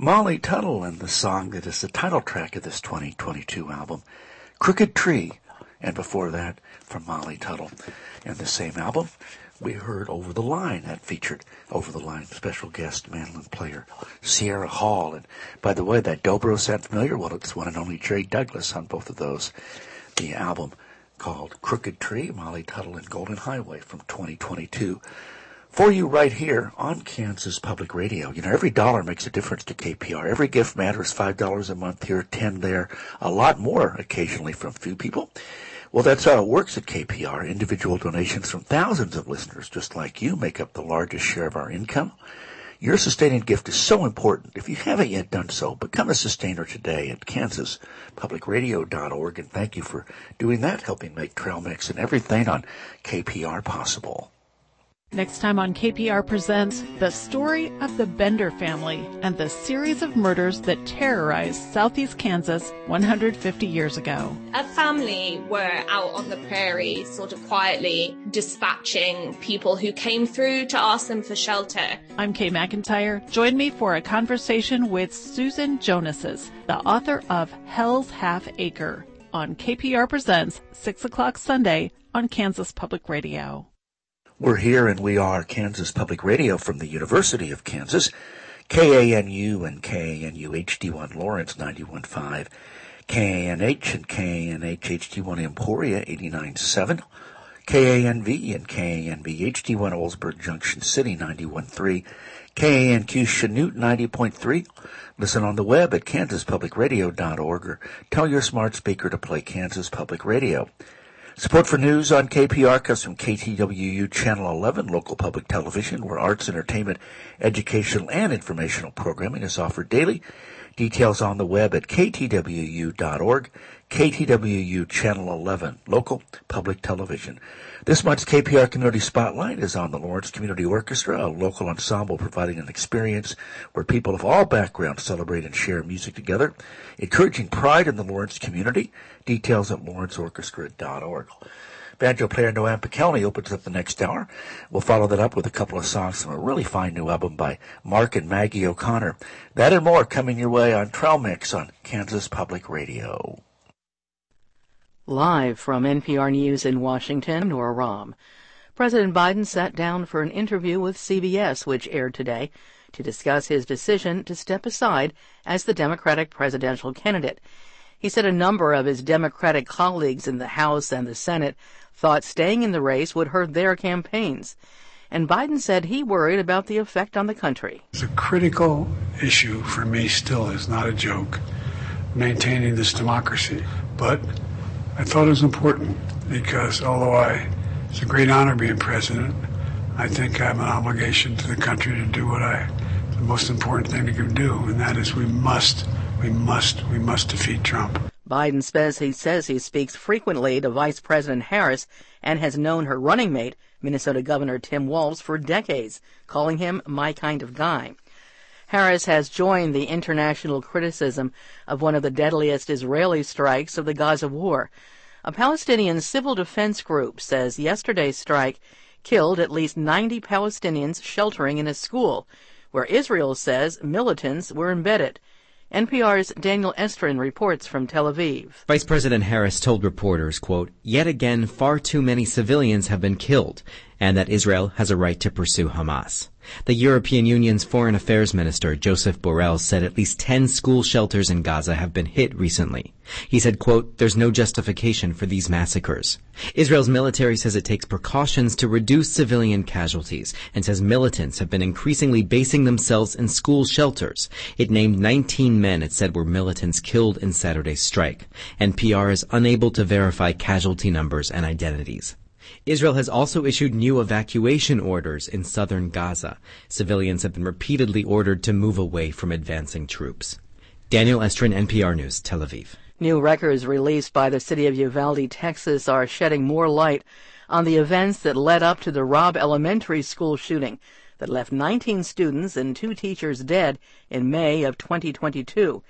Molly Tuttle and the song that is the title track of this 2022 album, Crooked Tree. And before that, from Molly Tuttle and the same album, we heard Over the Line. That featured Over the Line special guest mandolin player Sierra Hall. And by the way, that dobro sound familiar? Well, it's one and only Jerry Douglas on both of those. The album called Crooked Tree, Molly Tuttle and Golden Highway from 2022. For you right here on Kansas Public Radio. You know, every dollar makes a difference to KPR. Every gift matters. $5 a month here, 10 there, a lot more occasionally from few people. Well, that's how it works at KPR. Individual donations from thousands of listeners just like you make up the largest share of our income. Your sustaining gift is so important. If you haven't yet done so, become a sustainer today at kansaspublicradio.org. And thank you for doing that, helping make Trail Mix and everything on KPR possible. Next time on KPR Presents, the story of the Bender family and the series of murders that terrorized southeast Kansas 150 years ago. A family were out on the prairie, sort of quietly dispatching people who came through to ask them for shelter. I'm Kay McIntyre. Join me for a conversation with Susan Jonases, the author of Hell's Half Acre, on KPR Presents, 6 o'clock Sunday on Kansas Public Radio. We're here and we are Kansas Public Radio from the University of Kansas, KANU and KANU HD1 Lawrence 91.5, KANH and KANH HD1 Emporia 89.7, KANV and KANV HD1 Oldsburg Junction City 91.3, KANQ Chanute 90.3. Listen on the web at kansaspublicradio.org or tell your smart speaker to play Kansas Public Radio. Support for news on KPR comes from KTWU Channel 11, local public television, where arts, entertainment, educational, and informational programming is offered daily. Details on the web at ktwu.org. KTWU Channel 11, local public television. This month's KPR Community Spotlight is on the Lawrence Community Orchestra, a local ensemble providing an experience where people of all backgrounds celebrate and share music together, encouraging pride in the Lawrence community. Details at lawrenceorchestra.org. Banjo player Noam Pikelny opens up the next hour. We'll follow that up with a couple of songs from a really fine new album by Mark and Maggie O'Connor. That and more coming your way on Trail Mix on Kansas Public Radio. Live from NPR News in Washington, Nora Rahm. President Biden sat down for an interview with CBS, which aired today, to discuss his decision to step aside as the Democratic presidential candidate. He said a number of his Democratic colleagues in the House and the Senate thought staying in the race would hurt their campaigns. And Biden said he worried about the effect on the country. It's a critical issue for me still, is not a joke, maintaining this democracy. But I thought it was important because although it's a great honor being president, I think I have an obligation to the country to do the most important thing to do, and that is we must defeat Trump. Biden says he speaks frequently to Vice President Harris and has known her running mate, Minnesota Governor Tim Walz, for decades, calling him my kind of guy. Harris has joined the international criticism of one of the deadliest Israeli strikes of the Gaza war. A Palestinian civil defense group says yesterday's strike killed at least 90 Palestinians sheltering in a school, where Israel says militants were embedded. NPR's Daniel Estrin reports from Tel Aviv. Vice President Harris told reporters, quote, "Yet again, far too many civilians have been killed, and that Israel has a right to pursue Hamas." The European Union's Foreign Affairs Minister, Joseph Borrell, said at least 10 school shelters in Gaza have been hit recently. He said, quote, "There's no justification for these massacres." Israel's military says it takes precautions to reduce civilian casualties and says militants have been increasingly basing themselves in school shelters. It named 19 men it said were militants killed in Saturday's strike. NPR is unable to verify casualty numbers and identities. Israel has also issued new evacuation orders in southern Gaza. Civilians have been repeatedly ordered to move away from advancing troops. Daniel Estrin, NPR News, Tel Aviv. New records released by the city of Uvalde, Texas, are shedding more light on the events that led up to the Robb Elementary School shooting that left 19 students and 2 teachers dead in May of 2022.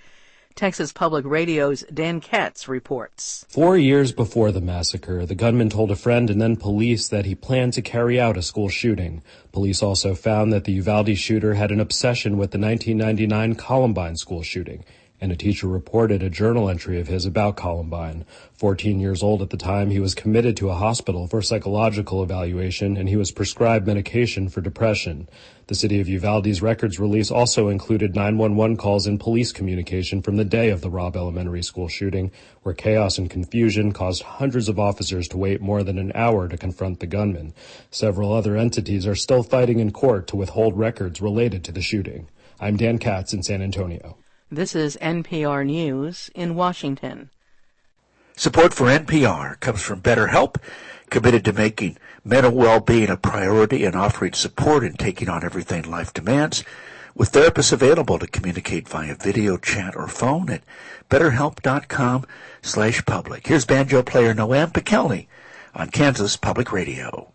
Texas Public Radio's Dan Katz reports. 4 years before the massacre, the gunman told a friend and then police that he planned to carry out a school shooting. Police also found that the Uvalde shooter had an obsession with the 1999 Columbine school shooting, and a teacher reported a journal entry of his about Columbine. 14 years old at the time, he was committed to a hospital for psychological evaluation, and he was prescribed medication for depression. The city of Uvalde's records release also included 911 calls and police communication from the day of the Robb Elementary School shooting, where chaos and confusion caused hundreds of officers to wait more than an hour to confront the gunman. Several other entities are still fighting in court to withhold records related to the shooting. I'm Dan Katz in San Antonio. This is NPR News in Washington. Support for NPR comes from BetterHelp, committed to making mental well-being a priority and offering support in taking on everything life demands, with therapists available to communicate via video, chat, or phone at BetterHelp.com/public. Here's banjo player Noam Pikelny on Kansas Public Radio.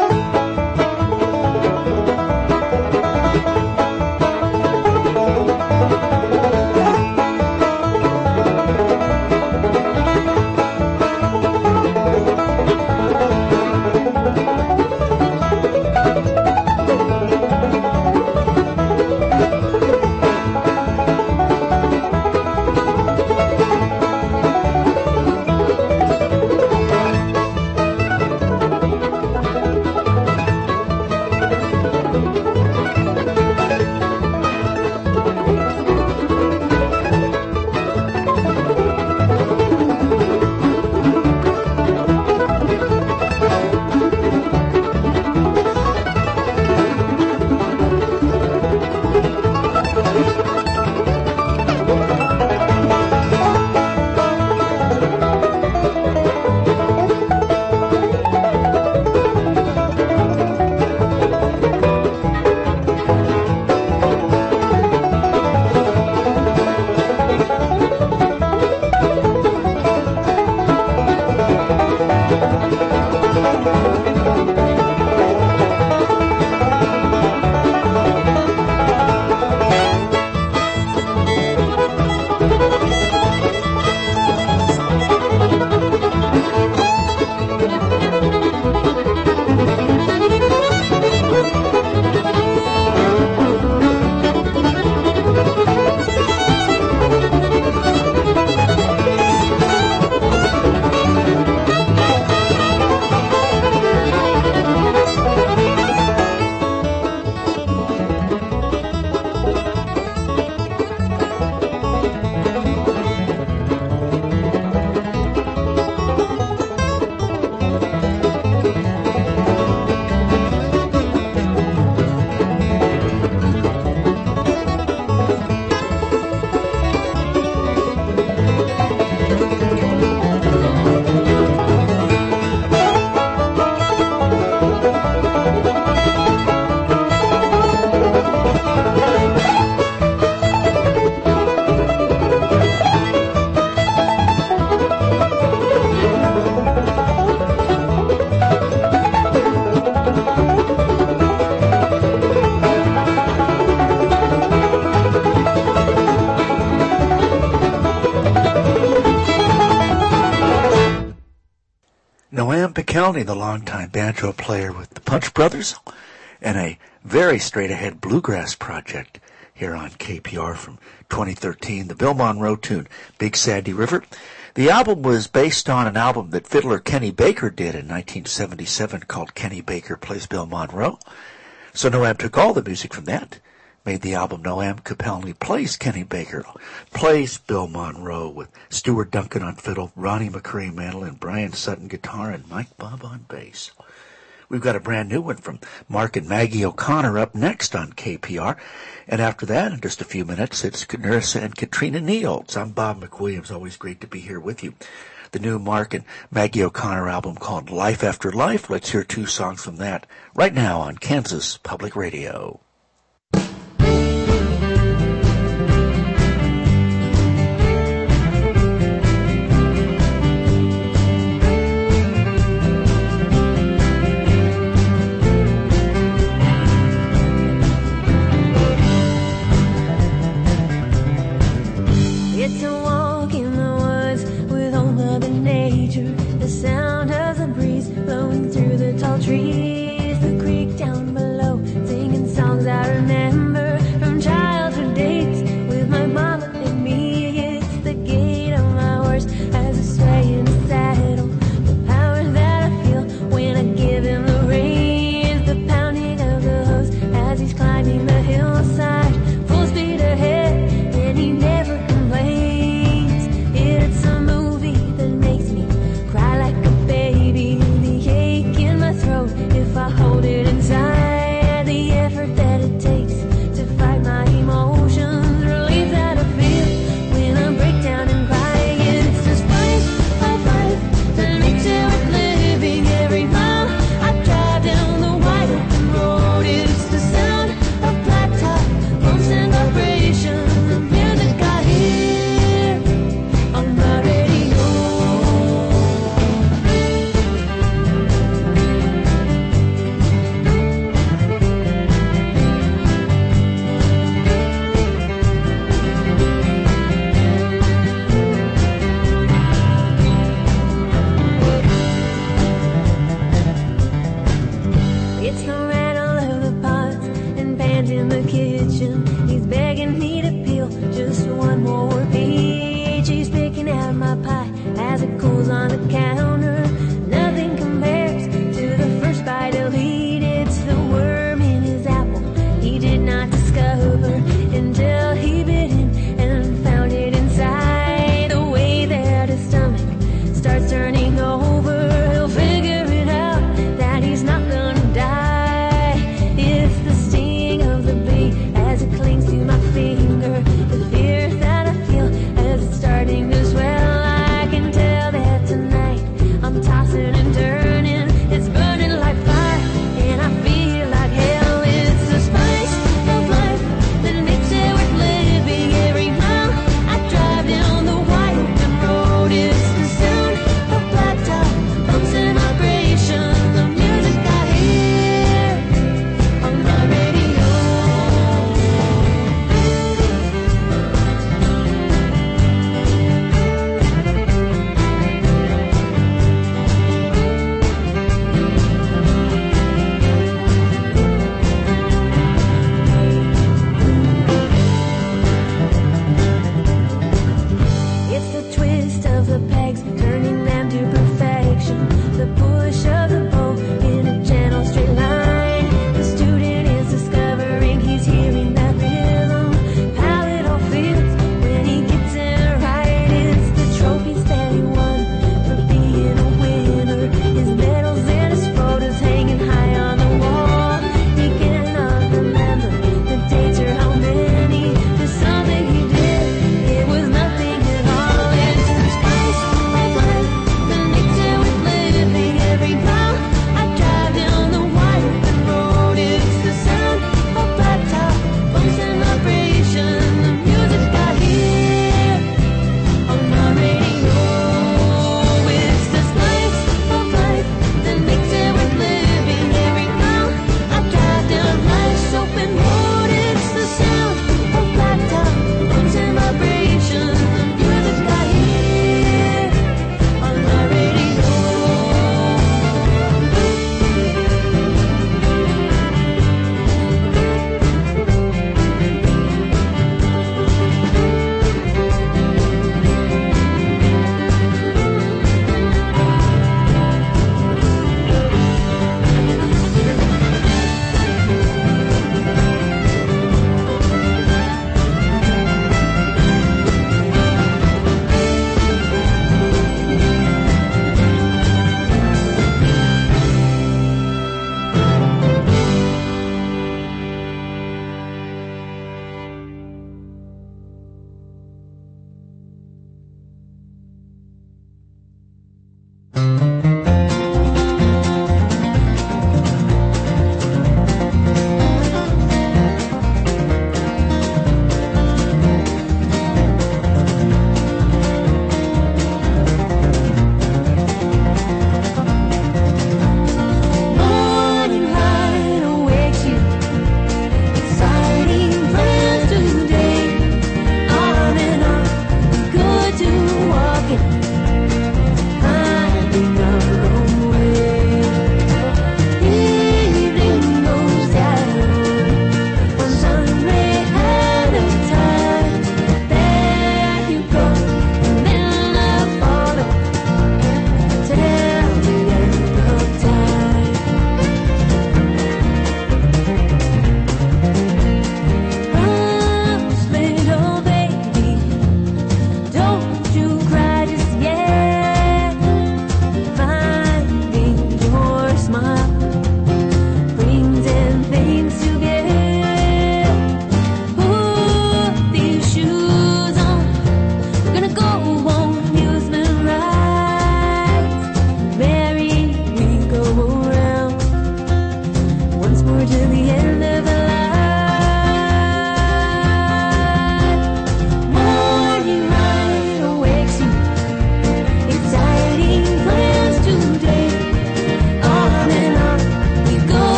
Noam Pikelny, the longtime banjo player with the Punch Brothers, and a very straight-ahead bluegrass project here on KPR from 2013, the Bill Monroe tune, Big Sandy River. The album was based on an album that fiddler Kenny Baker did in 1977 called Kenny Baker Plays Bill Monroe. So Noam took all the music from that, made the album Noam Pikelny Plays Kenny Baker, Plays Bill Monroe, with Stuart Duncan on fiddle, Ronnie McCree mandolin, Brian Sutton guitar, and Mike Bob on bass. We've got a brand new one from Mark and Maggie O'Connor up next on KPR. And after that, in just a few minutes, it's Nerissa and Katrina Nields. I'm Bob McWilliams. Always great to be here with you. The new Mark and Maggie O'Connor album called Life After Life. Let's hear two songs from that right now on Kansas Public Radio. It's Mother Nature, the sound of the breeze blowing through the tall trees, the creek down below, singing songs I remember from childhood dates with my mama and me. It's the gait of my horse as I sway in the saddle, the power that I feel when I give him the reins, the pounding of the hooves as he's climbing the hillside, full speed ahead, and he never complains. It's a movie that makes me cry like a baby.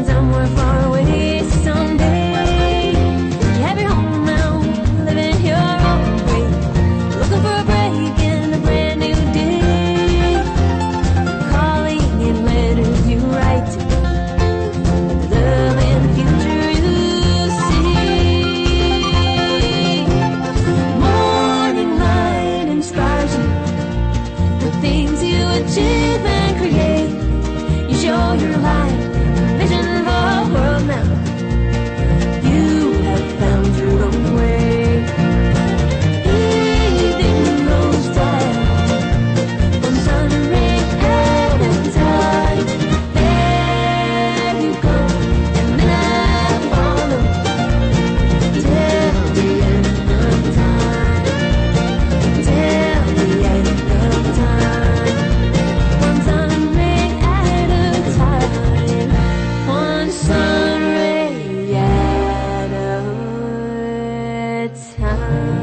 going somewhere far away someday. You have your home now, living your own way, looking for a break in a brand new day. Calling in letters you write, the love and the future you see. Morning light inspires you, the things you achieve and create. You show your light, vision of our world now. You have found your own way. Evening goes by, from sun and rain and tide. There you go, and then I follow till the end of time. Till the end of time. One sun ray at a time. One sun ray at a time.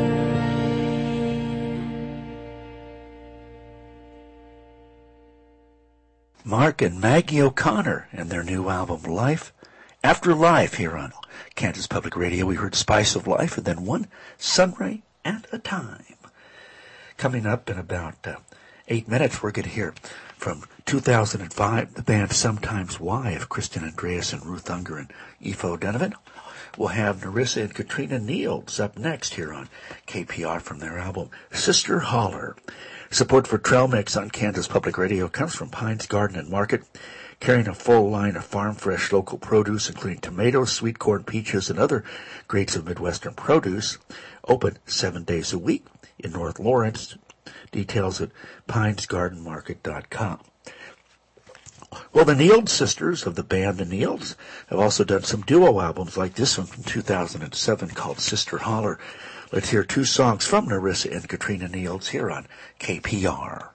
Mark and Maggie O'Connor and their new album, Life After Life, here on Kansas Public Radio. We heard Spice of Life and then One Sunray at a Time. Coming up in about 8 minutes, we're going to hear from 2005, the band Sometimes Why of Kristen Andreas and Ruth Unger and Aoife O'Donovan. We'll have Narissa and Katrina Niels up next here on KPR from their album Sister Holler. Support for Trail Mix on Kansas Public Radio comes from Pines Garden and Market, carrying a full line of farm fresh local produce, including tomatoes, sweet corn, peaches, and other grades of Midwestern produce. Open 7 days a week in North Lawrence. Details at pinesgardenmarket.com. Well, the Niels sisters of the band The Niels have also done some duo albums like this one from 2007 called Sister Holler. Let's hear 2 songs from Narissa and Katrina Niels here on KPR.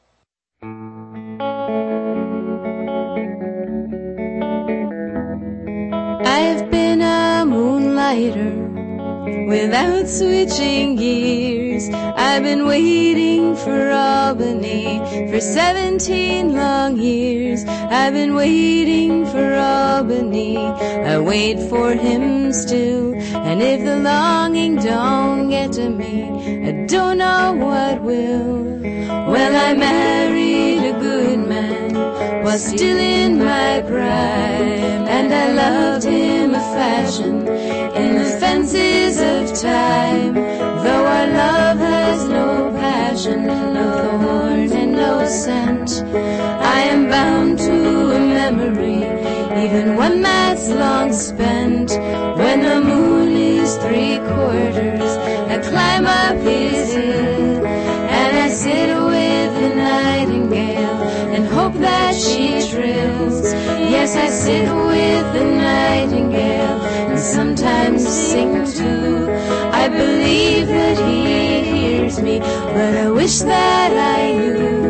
I've been a moonlighter without switching gears. I've been waiting for Albany for 17 long years. I've been waiting for Albany. I wait for him still, and if the longing don't get to me, I don't know what will. Well, I married a good man, was still in my prime, and I loved him a fashion in the fences of time. Though our love has no passion, no thorn and no scent, I am bound to a memory, even one that's long spent. When the moon is 3/4, I climb up his hill, and I sit with the nightingale and hope that she trills. Yes, I sit with the nightingale and sometimes sing too. I believe that he hears me, but I wish that I knew.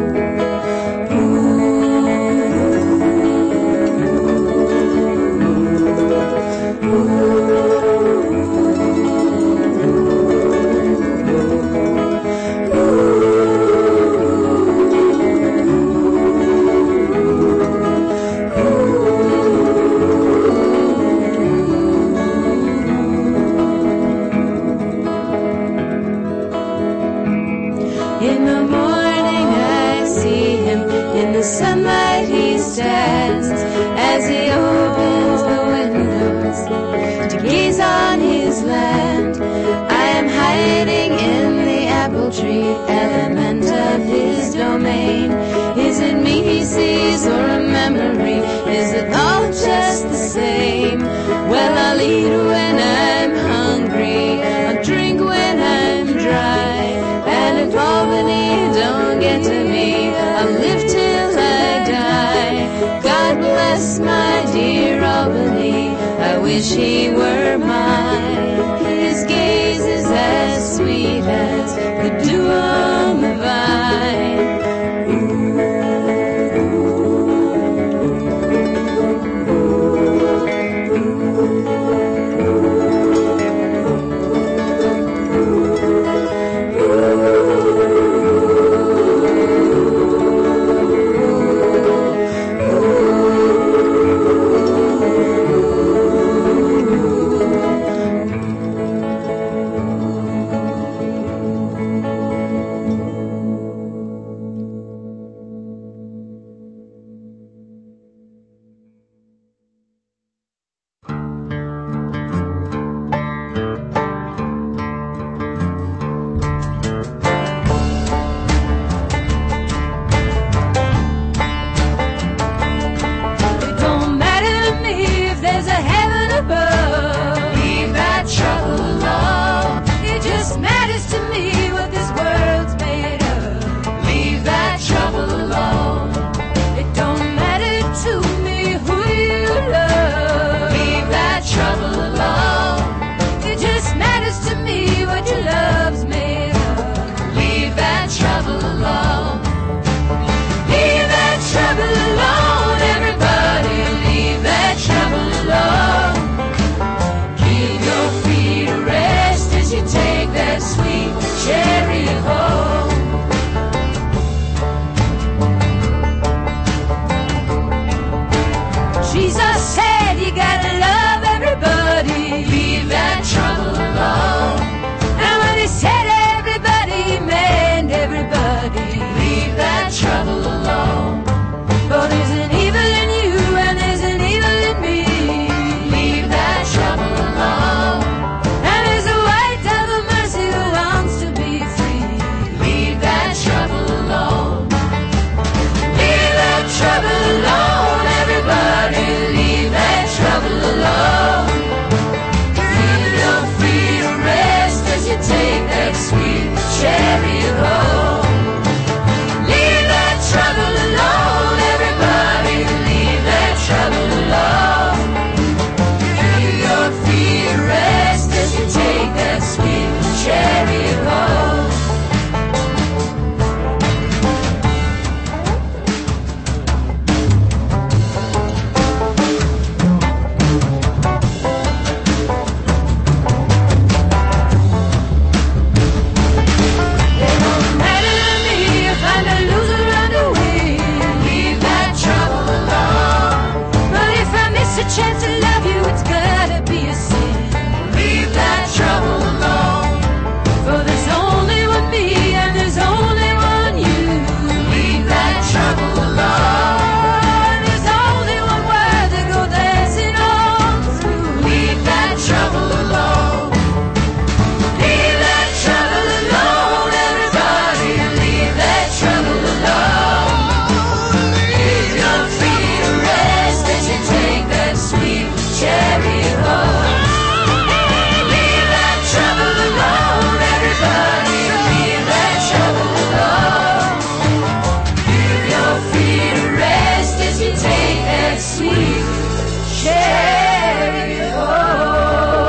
In the morning I see him, in the sunlight he stands, as he opens the windows to gaze on his land. I am hiding in the apple tree, element of his domain. Is it me he sees or a memory? Is it all just the same? Well, I'll eat when I'm hungry, I'll drink when I'm dry, and if Albany don't get to me, I'll live till I die. God bless my dear Albany, I wish he were mine. His gaze is as sweet as the dew on the vine. to love you, it's gotta be a sin. Leave that trouble alone. For there's only one me and there's only one you. Leave that trouble alone. There's only one word to go dancing on through. Leave that trouble alone. Leave that trouble alone, everybody. Leave that trouble alone. Give your feet a rest as you take that sweet cherry home. Leave that trouble alone, everybody. Leave that trouble alone. Give your feet a rest as you take that sweet cherry home.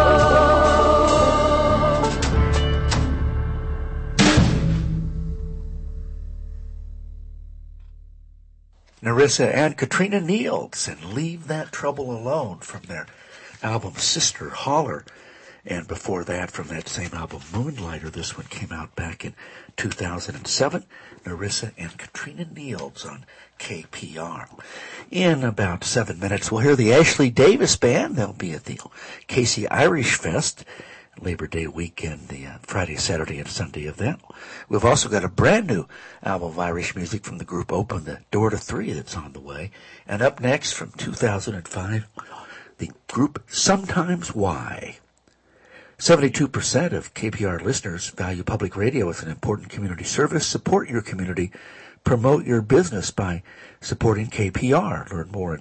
Narissa and Katrina Nields and Leave That Trouble Alone from their album Sister Holler. And before that, from that same album Moonlighter, this one came out back in 2007. Narissa and Katrina Nields on KPR. In about 7 minutes, we'll hear the Ashley Davis Band. They'll be at the Casey Irish Fest Labor Day weekend, the Friday, Saturday, and Sunday of that. We've also got a brand new album of Irish music from the group Open the Door to Three that's on the way. And up next from 2005, the group Sometimes Why. 72% of KPR listeners value public radio as an important community service. Support your community. Promote your business by supporting KPR. Learn more at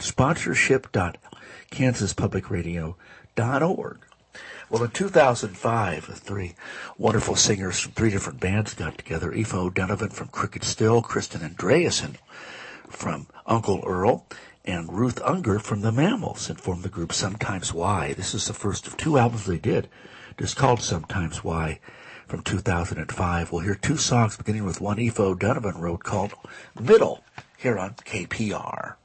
sponsorship.kansaspublicradio.org. Well, in 2005, three wonderful singers from three different bands got together. Aoife O'Donovan from Crooked Still, Kristen Andreasen from Uncle Earl, and Ruth Unger from The Mammals, and formed the group Sometimes Why. This is the first of two albums they did, just called Sometimes Why, from 2005. We'll hear two songs, beginning with one Aoife O'Donovan wrote called Middle, here on KPR.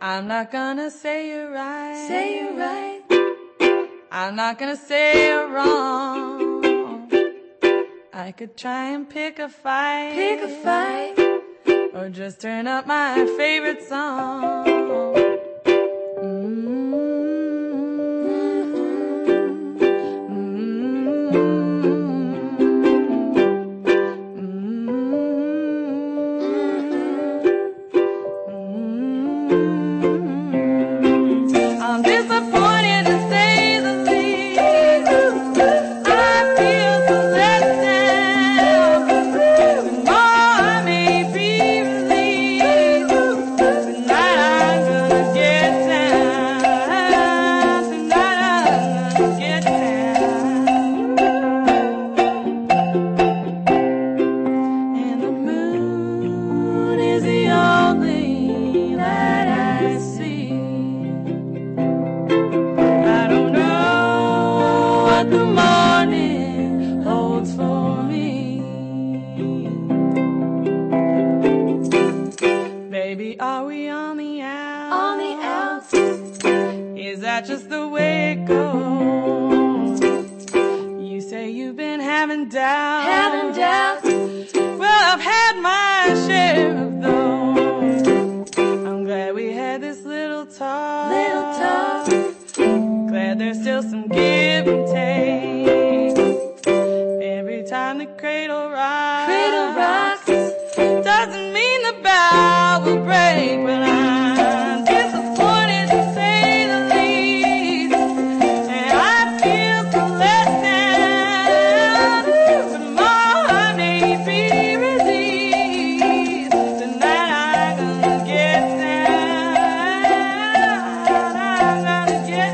I'm not gonna say you're right. Say you're right. I'm not gonna say you're wrong. I could try and pick a fight. Pick a fight. Or just turn up my favorite song. I'm disappointed to say the least. I feel so let down. The more I may be released, tonight I'm gonna get down. Tonight I'm gonna get down. And the moon is the only light I see. I don't know what the morning holds for me. Baby, are we on the outs? On the outs. Is that just the way it goes? You say you've been having doubts. Having doubts. Well, I've had my share of those. I'm glad we had this little talk. Little talk. Glad there's still some give and take. Every time the cradle rocks, doesn't mean the bow will break. But I'm disappointed to say the least, and I feel so let down. The more I may be released, tonight I'm gonna get down. I'm gonna get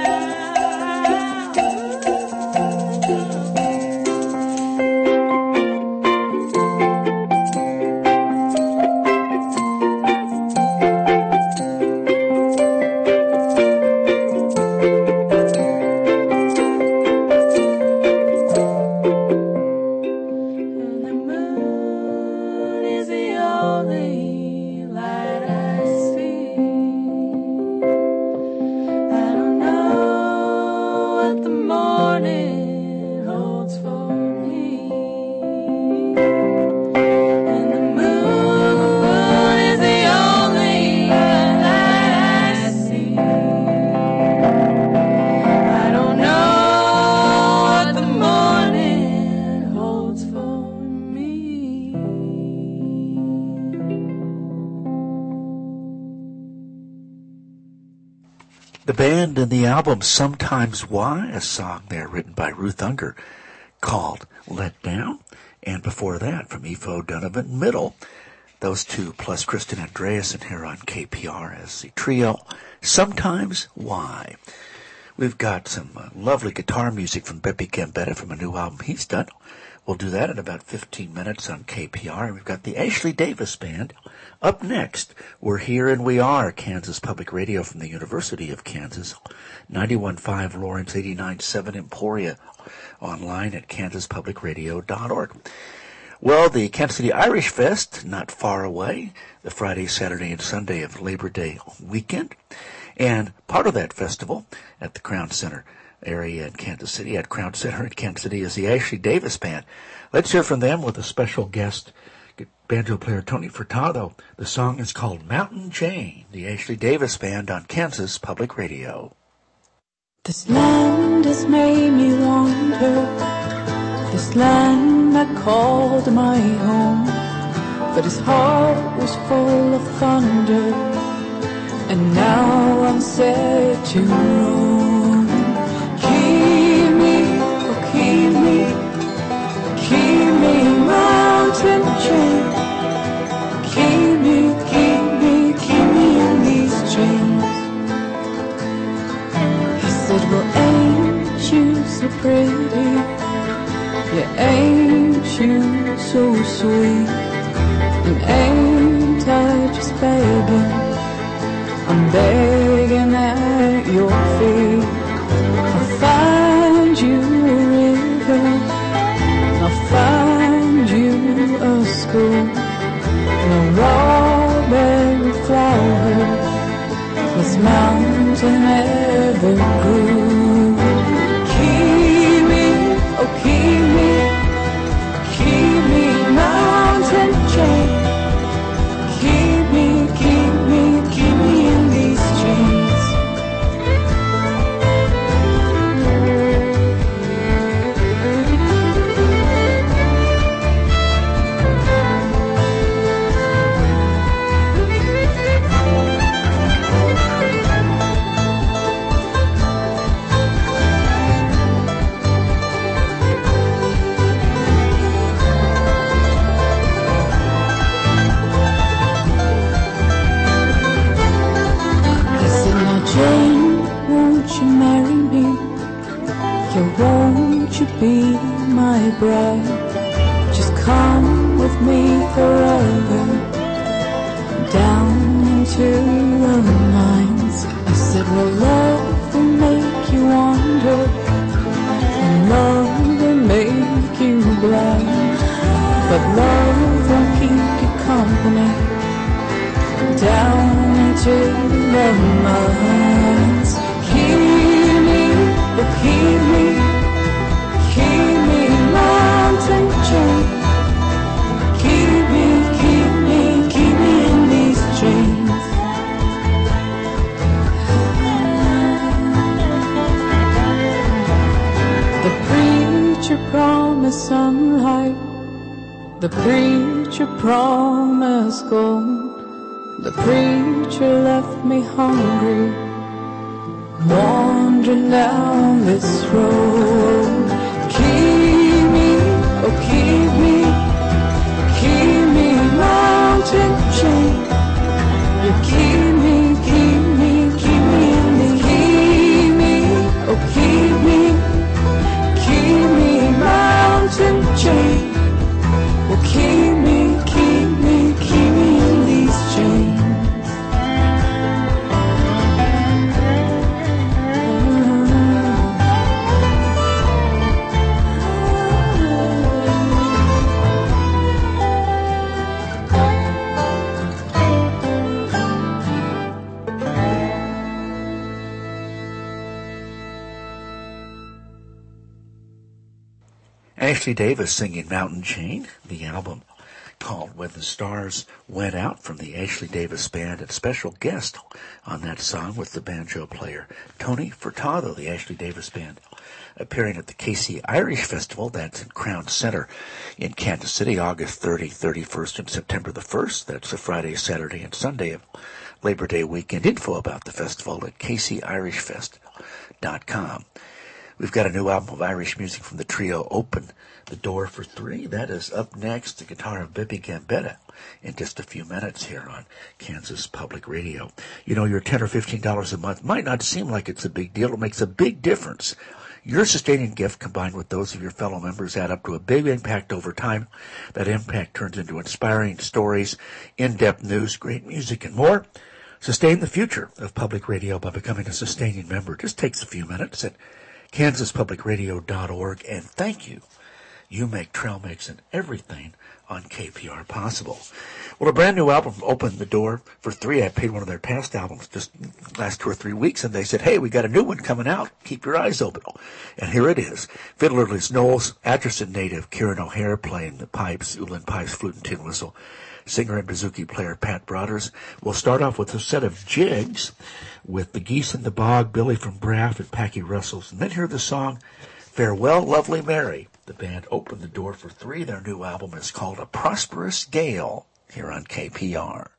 And the moon is the only light I see. I don't know what the morning holds for me. And the moon is the only light I see. I don't know what the morning holds for me. The band and the album Sometimes Why, a song there written by Ruth Unger called Let Down. And before that, from Efo Donovan Middle, those two plus Kristen Andreasen here on KPR as the trio Sometimes Why. We've got some lovely guitar music from Beppe Gambetta from a new album he's done. We'll do that in about 15 minutes on KPR. And we've got the Ashley Davis Band up next. We're here and we are Kansas Public Radio from the University of Kansas. 91.5 Lawrence, 89.7 Emporia. Online at kansaspublicradio.org. Well, the Kansas City Irish Fest, not far away, the Friday, Saturday, and Sunday of Labor Day weekend. And part of that festival at the Crown Center area in Kansas City, at Crown Center in Kansas City, is the Ashley Davis Band. Let's hear from them with a special guest, banjo player Tony Furtado. The song is called Mountain Jane, the Ashley Davis Band on Kansas Public Radio. This land has made me wander, this land I called my home, but his heart was full of thunder, and now I'm set to roam. Keep me, oh keep me, mountain chain. Keep me in these chains. He said, well, ain't you so pretty? Yeah, ain't you so sweet? And ain't I just begging? I'm begging at your feet. I'll find you a river, I'll find you a school, and a strawberry flower, the groove. Keep me, oh keep me mountain chain. Keep me in these chains. Jane, won't you marry me? Yeah, won't you be my bride? Just come with me forever, down into the mines. I said, well, love will make you wander, and love will make you blind, but love will keep you company, down into the mines. Keep me, oh keep me mountain chain. Keep me in these chains. The preacher promised sunlight, the preacher promised gold. The preacher left me hungry, wandering down this road. Keep me, oh keep me mountain chain. You keep me in the keep me, oh keep me mountain chain. Oh keep me in these chains. Ashley Davis singing Mountain Chain, the album called When the Stars Went Out from the Ashley Davis Band, and special guest on that song with the banjo player Tony Furtado, the Ashley Davis Band, appearing at the KC Irish Festival. That's in Crown Center in Kansas City, August 30, 31st, and September the 1st. That's a Friday, Saturday, and Sunday of Labor Day weekend. Info about the festival at kcirishfest.com. We've got a new album of Irish music from the trio Open the Door for Three. That is up next, the guitar of Bibby Gambetta, in just a few minutes here on Kansas Public Radio. You know, your $10 or $15 a month might not seem like it's a big deal. It makes a big difference. Your sustaining gift combined with those of your fellow members add up to a big impact over time. That impact turns into inspiring stories, in-depth news, great music, and more. Sustain the future of public radio by becoming a sustaining member. It just takes a few minutes at kansaspublicradio.org, and thank you. You make Trail Mix and everything on KPR possible. Well, a brand new album opened the door for Three. I played one of their past albums just last 2 or 3 weeks, and they said, hey, we got a new one coming out. Keep your eyes open. And here it is. Fiddler Liz Knowles, Atchison native Kieran O'Hare playing the pipes, uilleann pipes, flute, and tin whistle. Singer and bouzouki player Pat Broaders. We'll start off with a set of jigs with the Geese in the Bog, Billy from Braff, and Packy Russell's. And then hear the song Farewell, Lovely Mary. The band opened the door for Three. Their new album is called A Prosperous Gale here on KPR.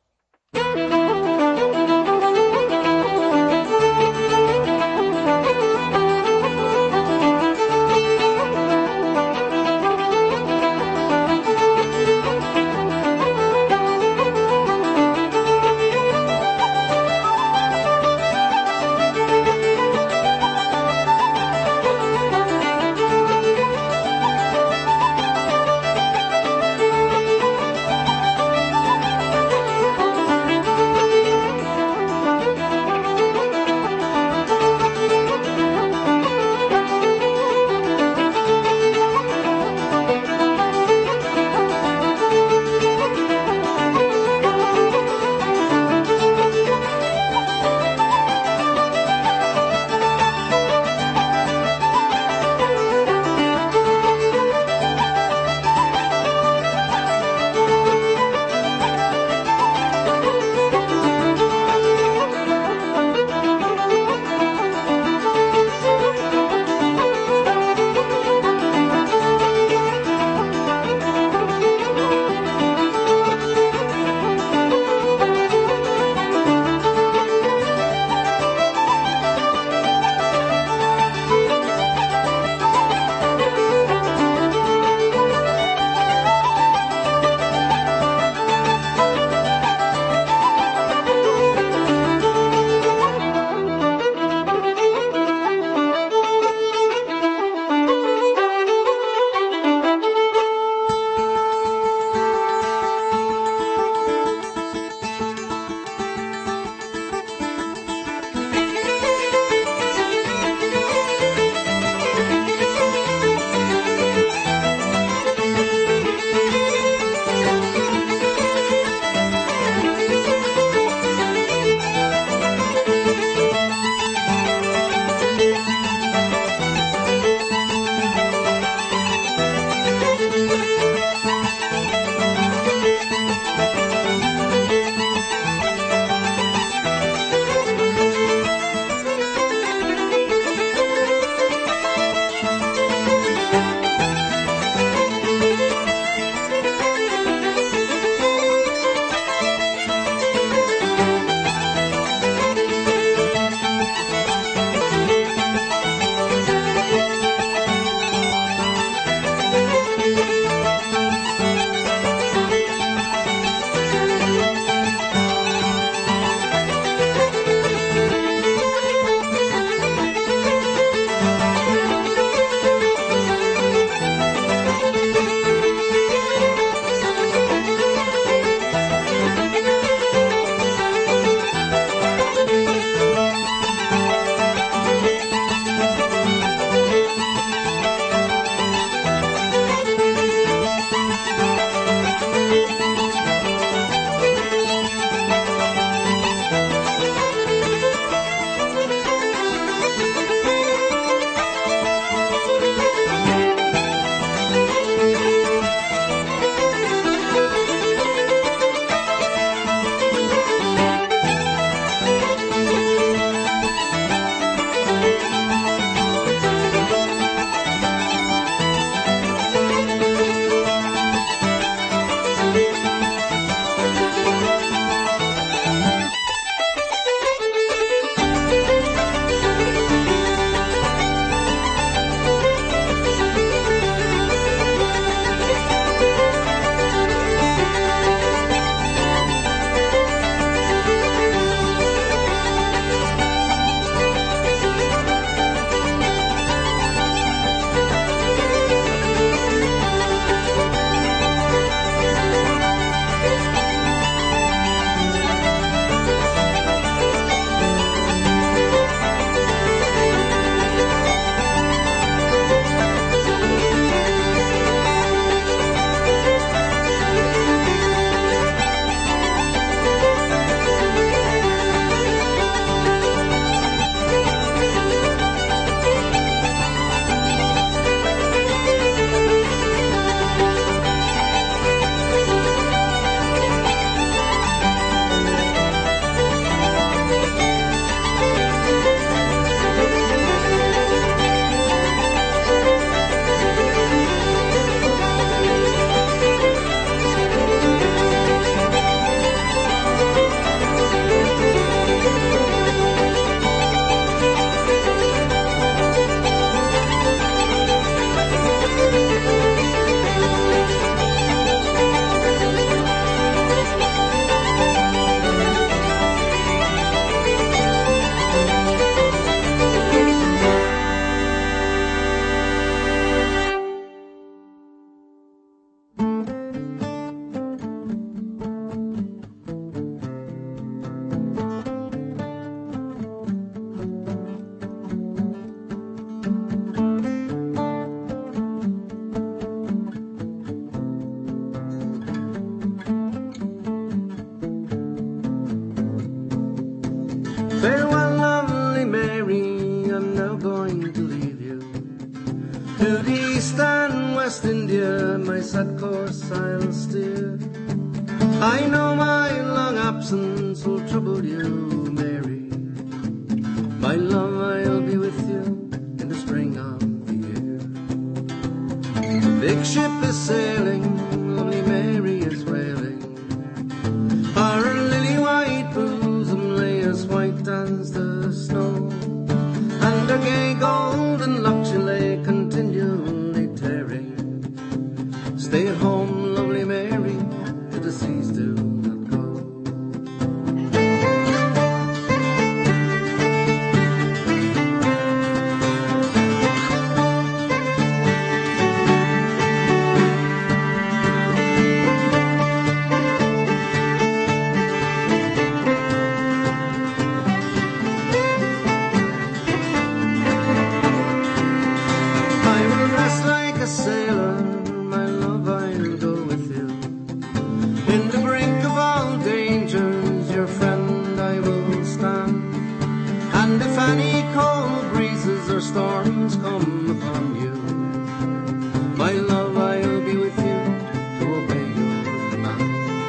Farewell, lovely Mary, I'm now going to leave you. To the east and west India, my sad course I'll steer. I know my long absence will trouble you, Mary. My love, I'll be with you in the spring of the year. The big ship is sailing, lovely Mary is wailing. Her lily white bosom lay as white as the snow, and her gay golden locks she lay continually tearing. Stay at home, lovely Mary, to the seas do not go. Storms come upon you, my love, I'll be with you to obey your command.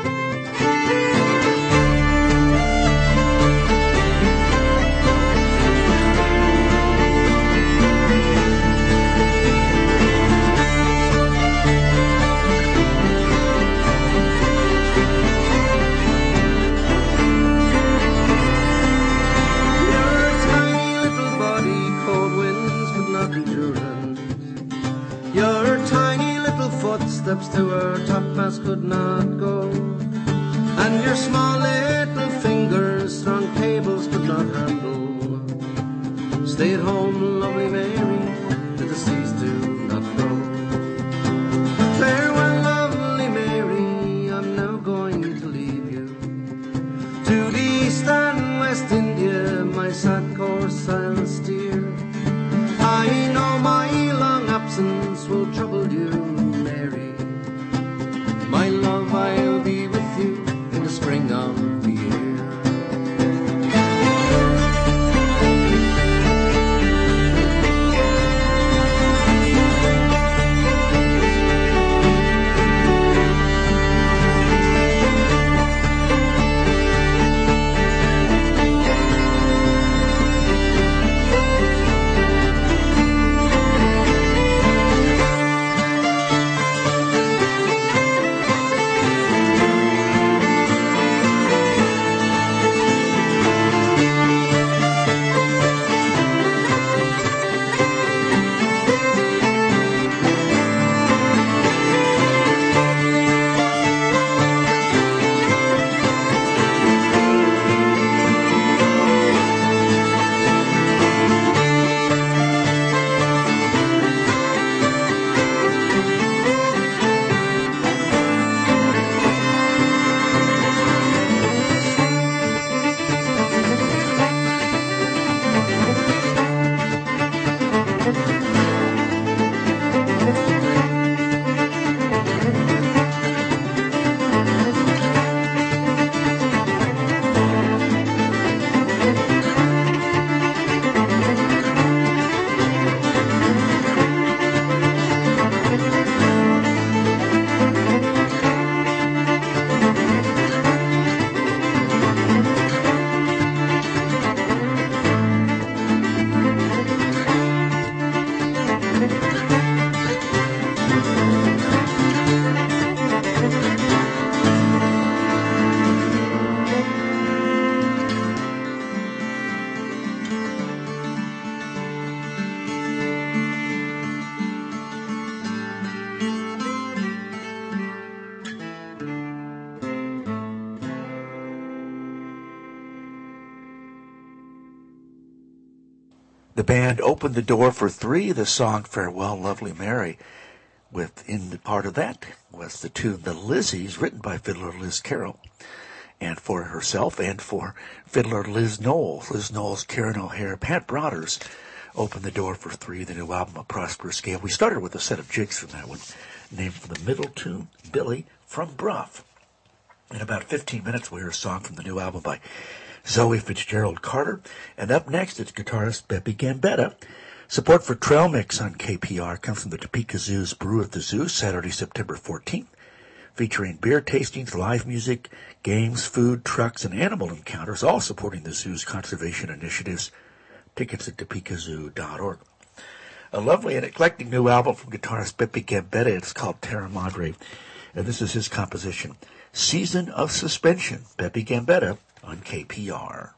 You're a tiny little body, cold winds could not endure it. Your tiny little footsteps to her topmast could not go, and your small little fingers strong cables could not handle. Stay at home, lovely Mary, that the seas do not grow. Farewell, lovely Mary, I'm now going to leave you. To the east and west India, my sad course I'll steer. I know my long absence will trouble you, Mary. My love, I'll be with you in the spring of the year. The band opened the door for three, the song Farewell, Lovely Mary. Within the part of that was the tune The Lizzies, written by fiddler Liz Carroll, and for herself and for fiddler Liz Knowles. Liz Knowles, Karen O'Hare, Pat Broaders opened the door for three, the new album, A Prosperous Gale. We started with a set of jigs from that one, named for the middle tune, Billy from Bruff. In about 15 minutes, we'll hear a song from the new album by Zoe Fitzgerald Carter. And up next, it's guitarist Beppi Gambetta. Support for Trail Mix on KPR comes from the Topeka Zoo's Brew of the Zoo, Saturday, September 14th, featuring beer tastings, live music, games, food, trucks, and animal encounters, all supporting the zoo's conservation initiatives. Tickets at topekazoo.org. A lovely and eclectic new album from guitarist Beppi Gambetta. It's called Terra Madre, and this is his composition, Season of Suspension. Beppi Gambetta on KPR.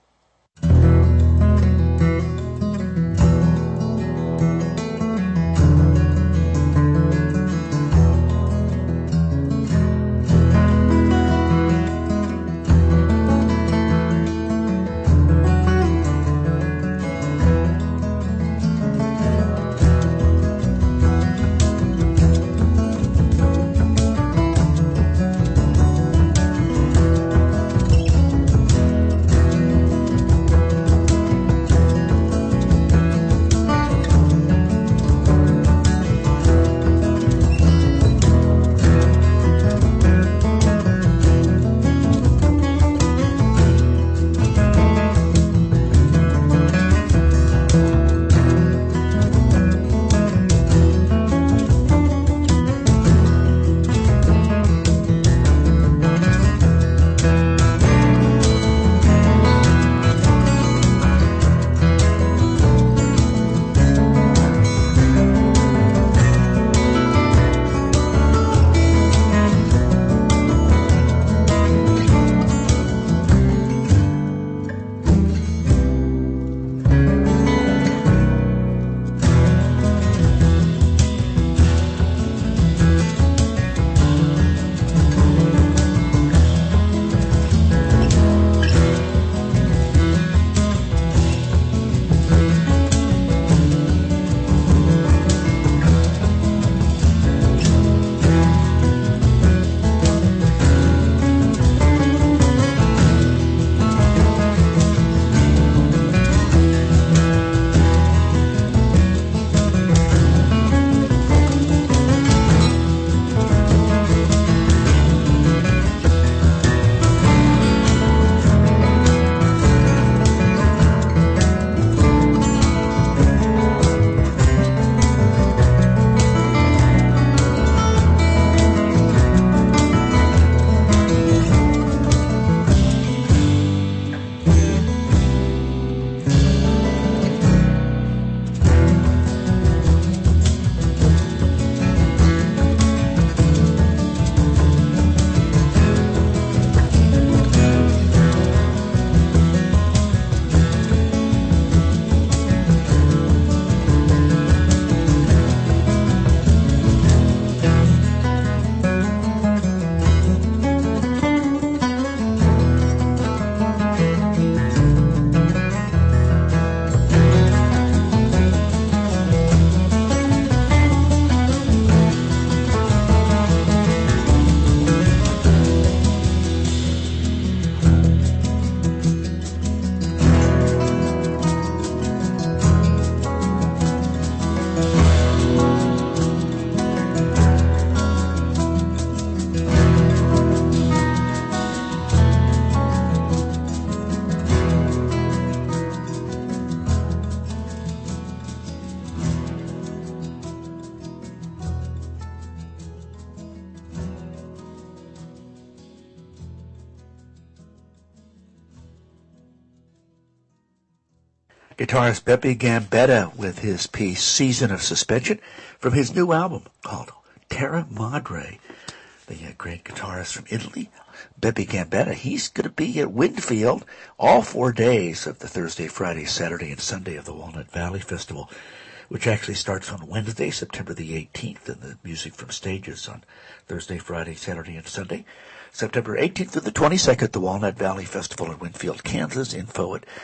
Guitarist Beppi Gambetta with his piece Season of Suspension from his new album called Terra Madre. The great guitarist from Italy, Beppi Gambetta, he's going to be at Winfield all 4 days of the Thursday, Friday, Saturday, and Sunday of the Walnut Valley Festival, which actually starts on Wednesday, September the 18th, and the music from stages on Thursday, Friday, Saturday, and Sunday. September 18th through the 22nd, the Walnut Valley Festival in Winfield, Kansas. Info at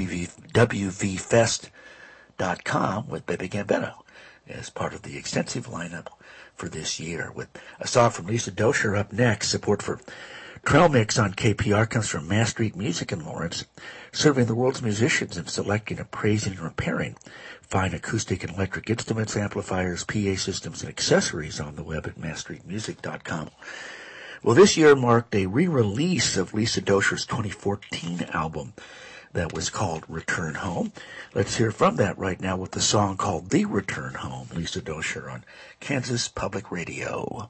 wvfest.com with Beppi Gambetta as part of the extensive lineup for this year. With a song from Lisa Dosher up next. Support for Trail Mix on KPR comes from Mass Street Music in Lawrence, serving the world's musicians and selecting, appraising, and repairing fine acoustic and electric instruments, amplifiers, PA systems, and accessories on the web at massstreetmusic.com. Well, this year marked a re-release of Lisa Dosher's 2014 album that was called Return Home. Let's hear from that right now with the song called The Return Home. Lisa Dosher on Kansas Public Radio.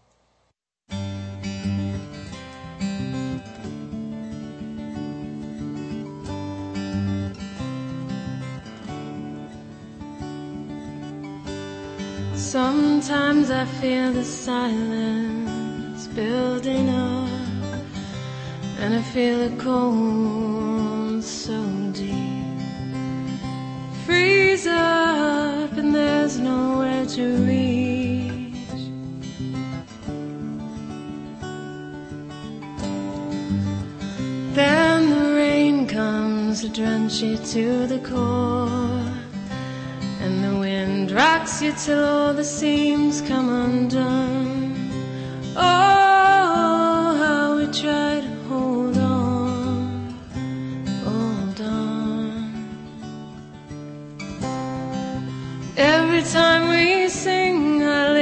Sometimes I feel the silence building up, and I feel it cold so deep. Freeze up and there's nowhere to reach. Then the rain comes to drench you to the core, and the wind rocks you till all the seams come undone. Oh, how we try to hold on, hold on. Every time we sing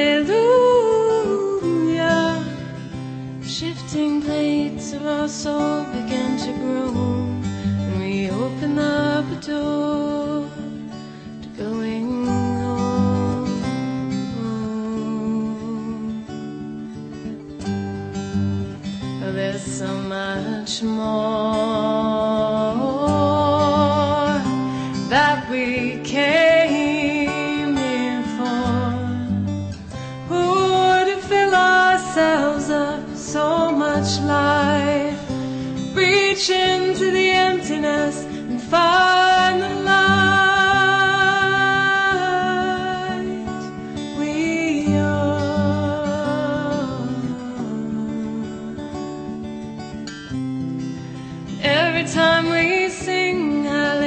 hallelujah, shifting plates of our soul begin to grow, and we open up a door to going home. Oh, there's so much more that we came here for. Who would fill ourselves up, so much life, reach into the emptiness and find the light we are. Every time we sing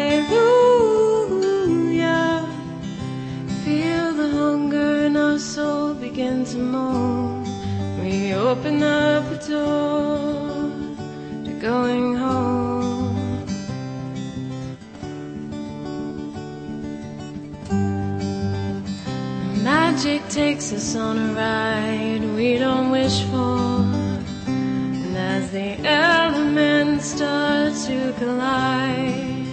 hallelujah, feel the hunger in our soul begin to moan. We open up a door to going home. Magic takes us on a ride we don't wish for, and as the elements start to collide,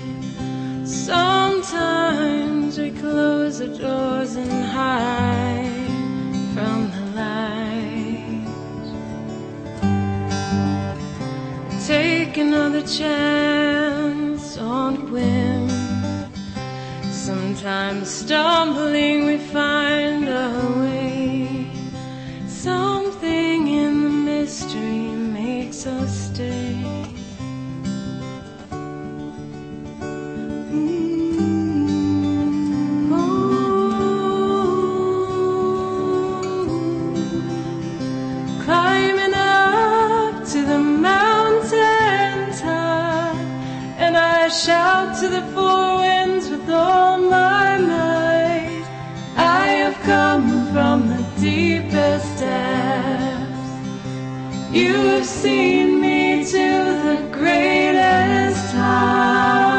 sometimes we close the doors and hide from the light. Take another chance on a whim. Sometimes stumbling we find our way. Something in the mystery makes us stay. Climbing up to the mountain top, and I shout to the four winds with all my might. I have come from the deepest depths. You have seen me to the greatest height.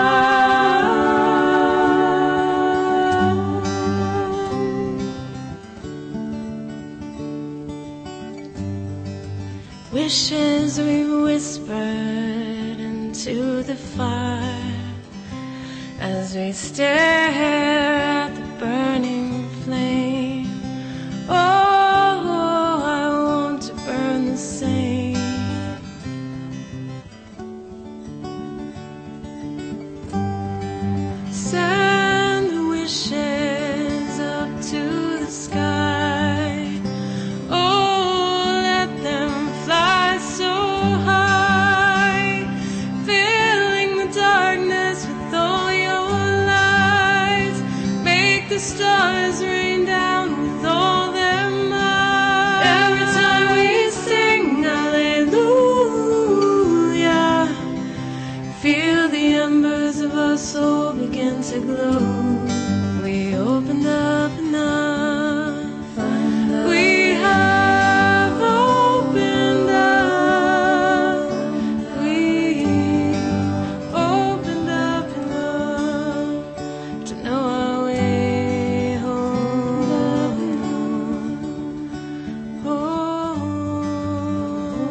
Wishes we've whispered into the fire as we stare at the burning flame. Oh, I want to burn the same. Send the wishes up to the sky. Oh, let them fly so high, filling the darkness with all your light. Make the stars rain down with all their might. Every time we sing hallelujah, feel the embers of our soul begin to glow. We opened up enough. We have opened up. We opened up enough to know our way home. Oh.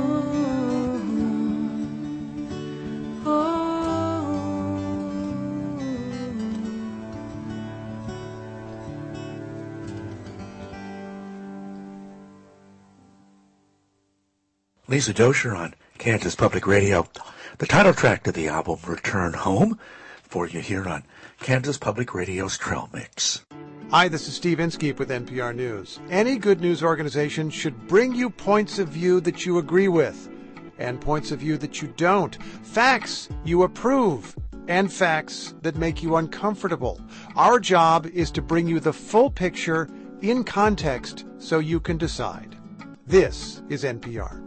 Lisa Dosher on Kansas Public Radio. The title track to the album, Return Home, for you here on Kansas Public Radio's Trail Mix. Hi, this is Steve Inskeep with NPR News. Any good news organization should bring you points of view that you agree with and points of view that you don't. Facts you approve and facts that make you uncomfortable. Our job is to bring you the full picture in context so you can decide. This is NPR.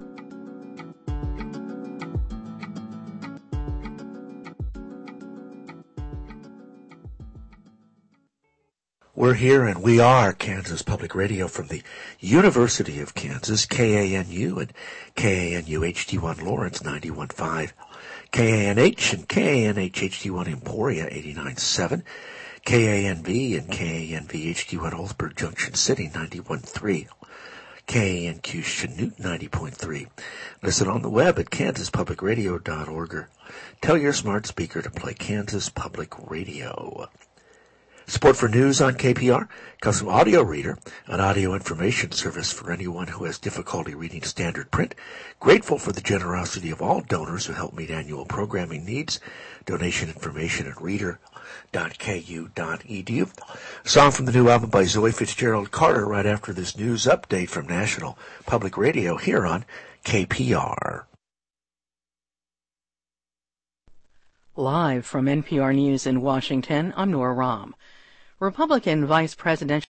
We're here and we are Kansas Public Radio from the University of Kansas, KANU and KANU HD1 Lawrence 91.5, KANH and KANH HD1 Emporia 89.7, KANV and KANV HD1 Oldsburg Junction City 91.3, KANQ Chanute 90.3. Listen on the web at kansaspublicradio.org or tell your smart speaker to play Kansas Public Radio. Support for news on KPR comes from Audio Reader, an audio information service for anyone who has difficulty reading standard print. Grateful for the generosity of all donors who help meet annual programming needs. Donation information at reader.ku.edu. Song from the new album by Zoe Fitzgerald Carter right after this news update from National Public Radio here on KPR. Live from NPR News in Washington, I'm Nora Rahm. Republican Vice Presidential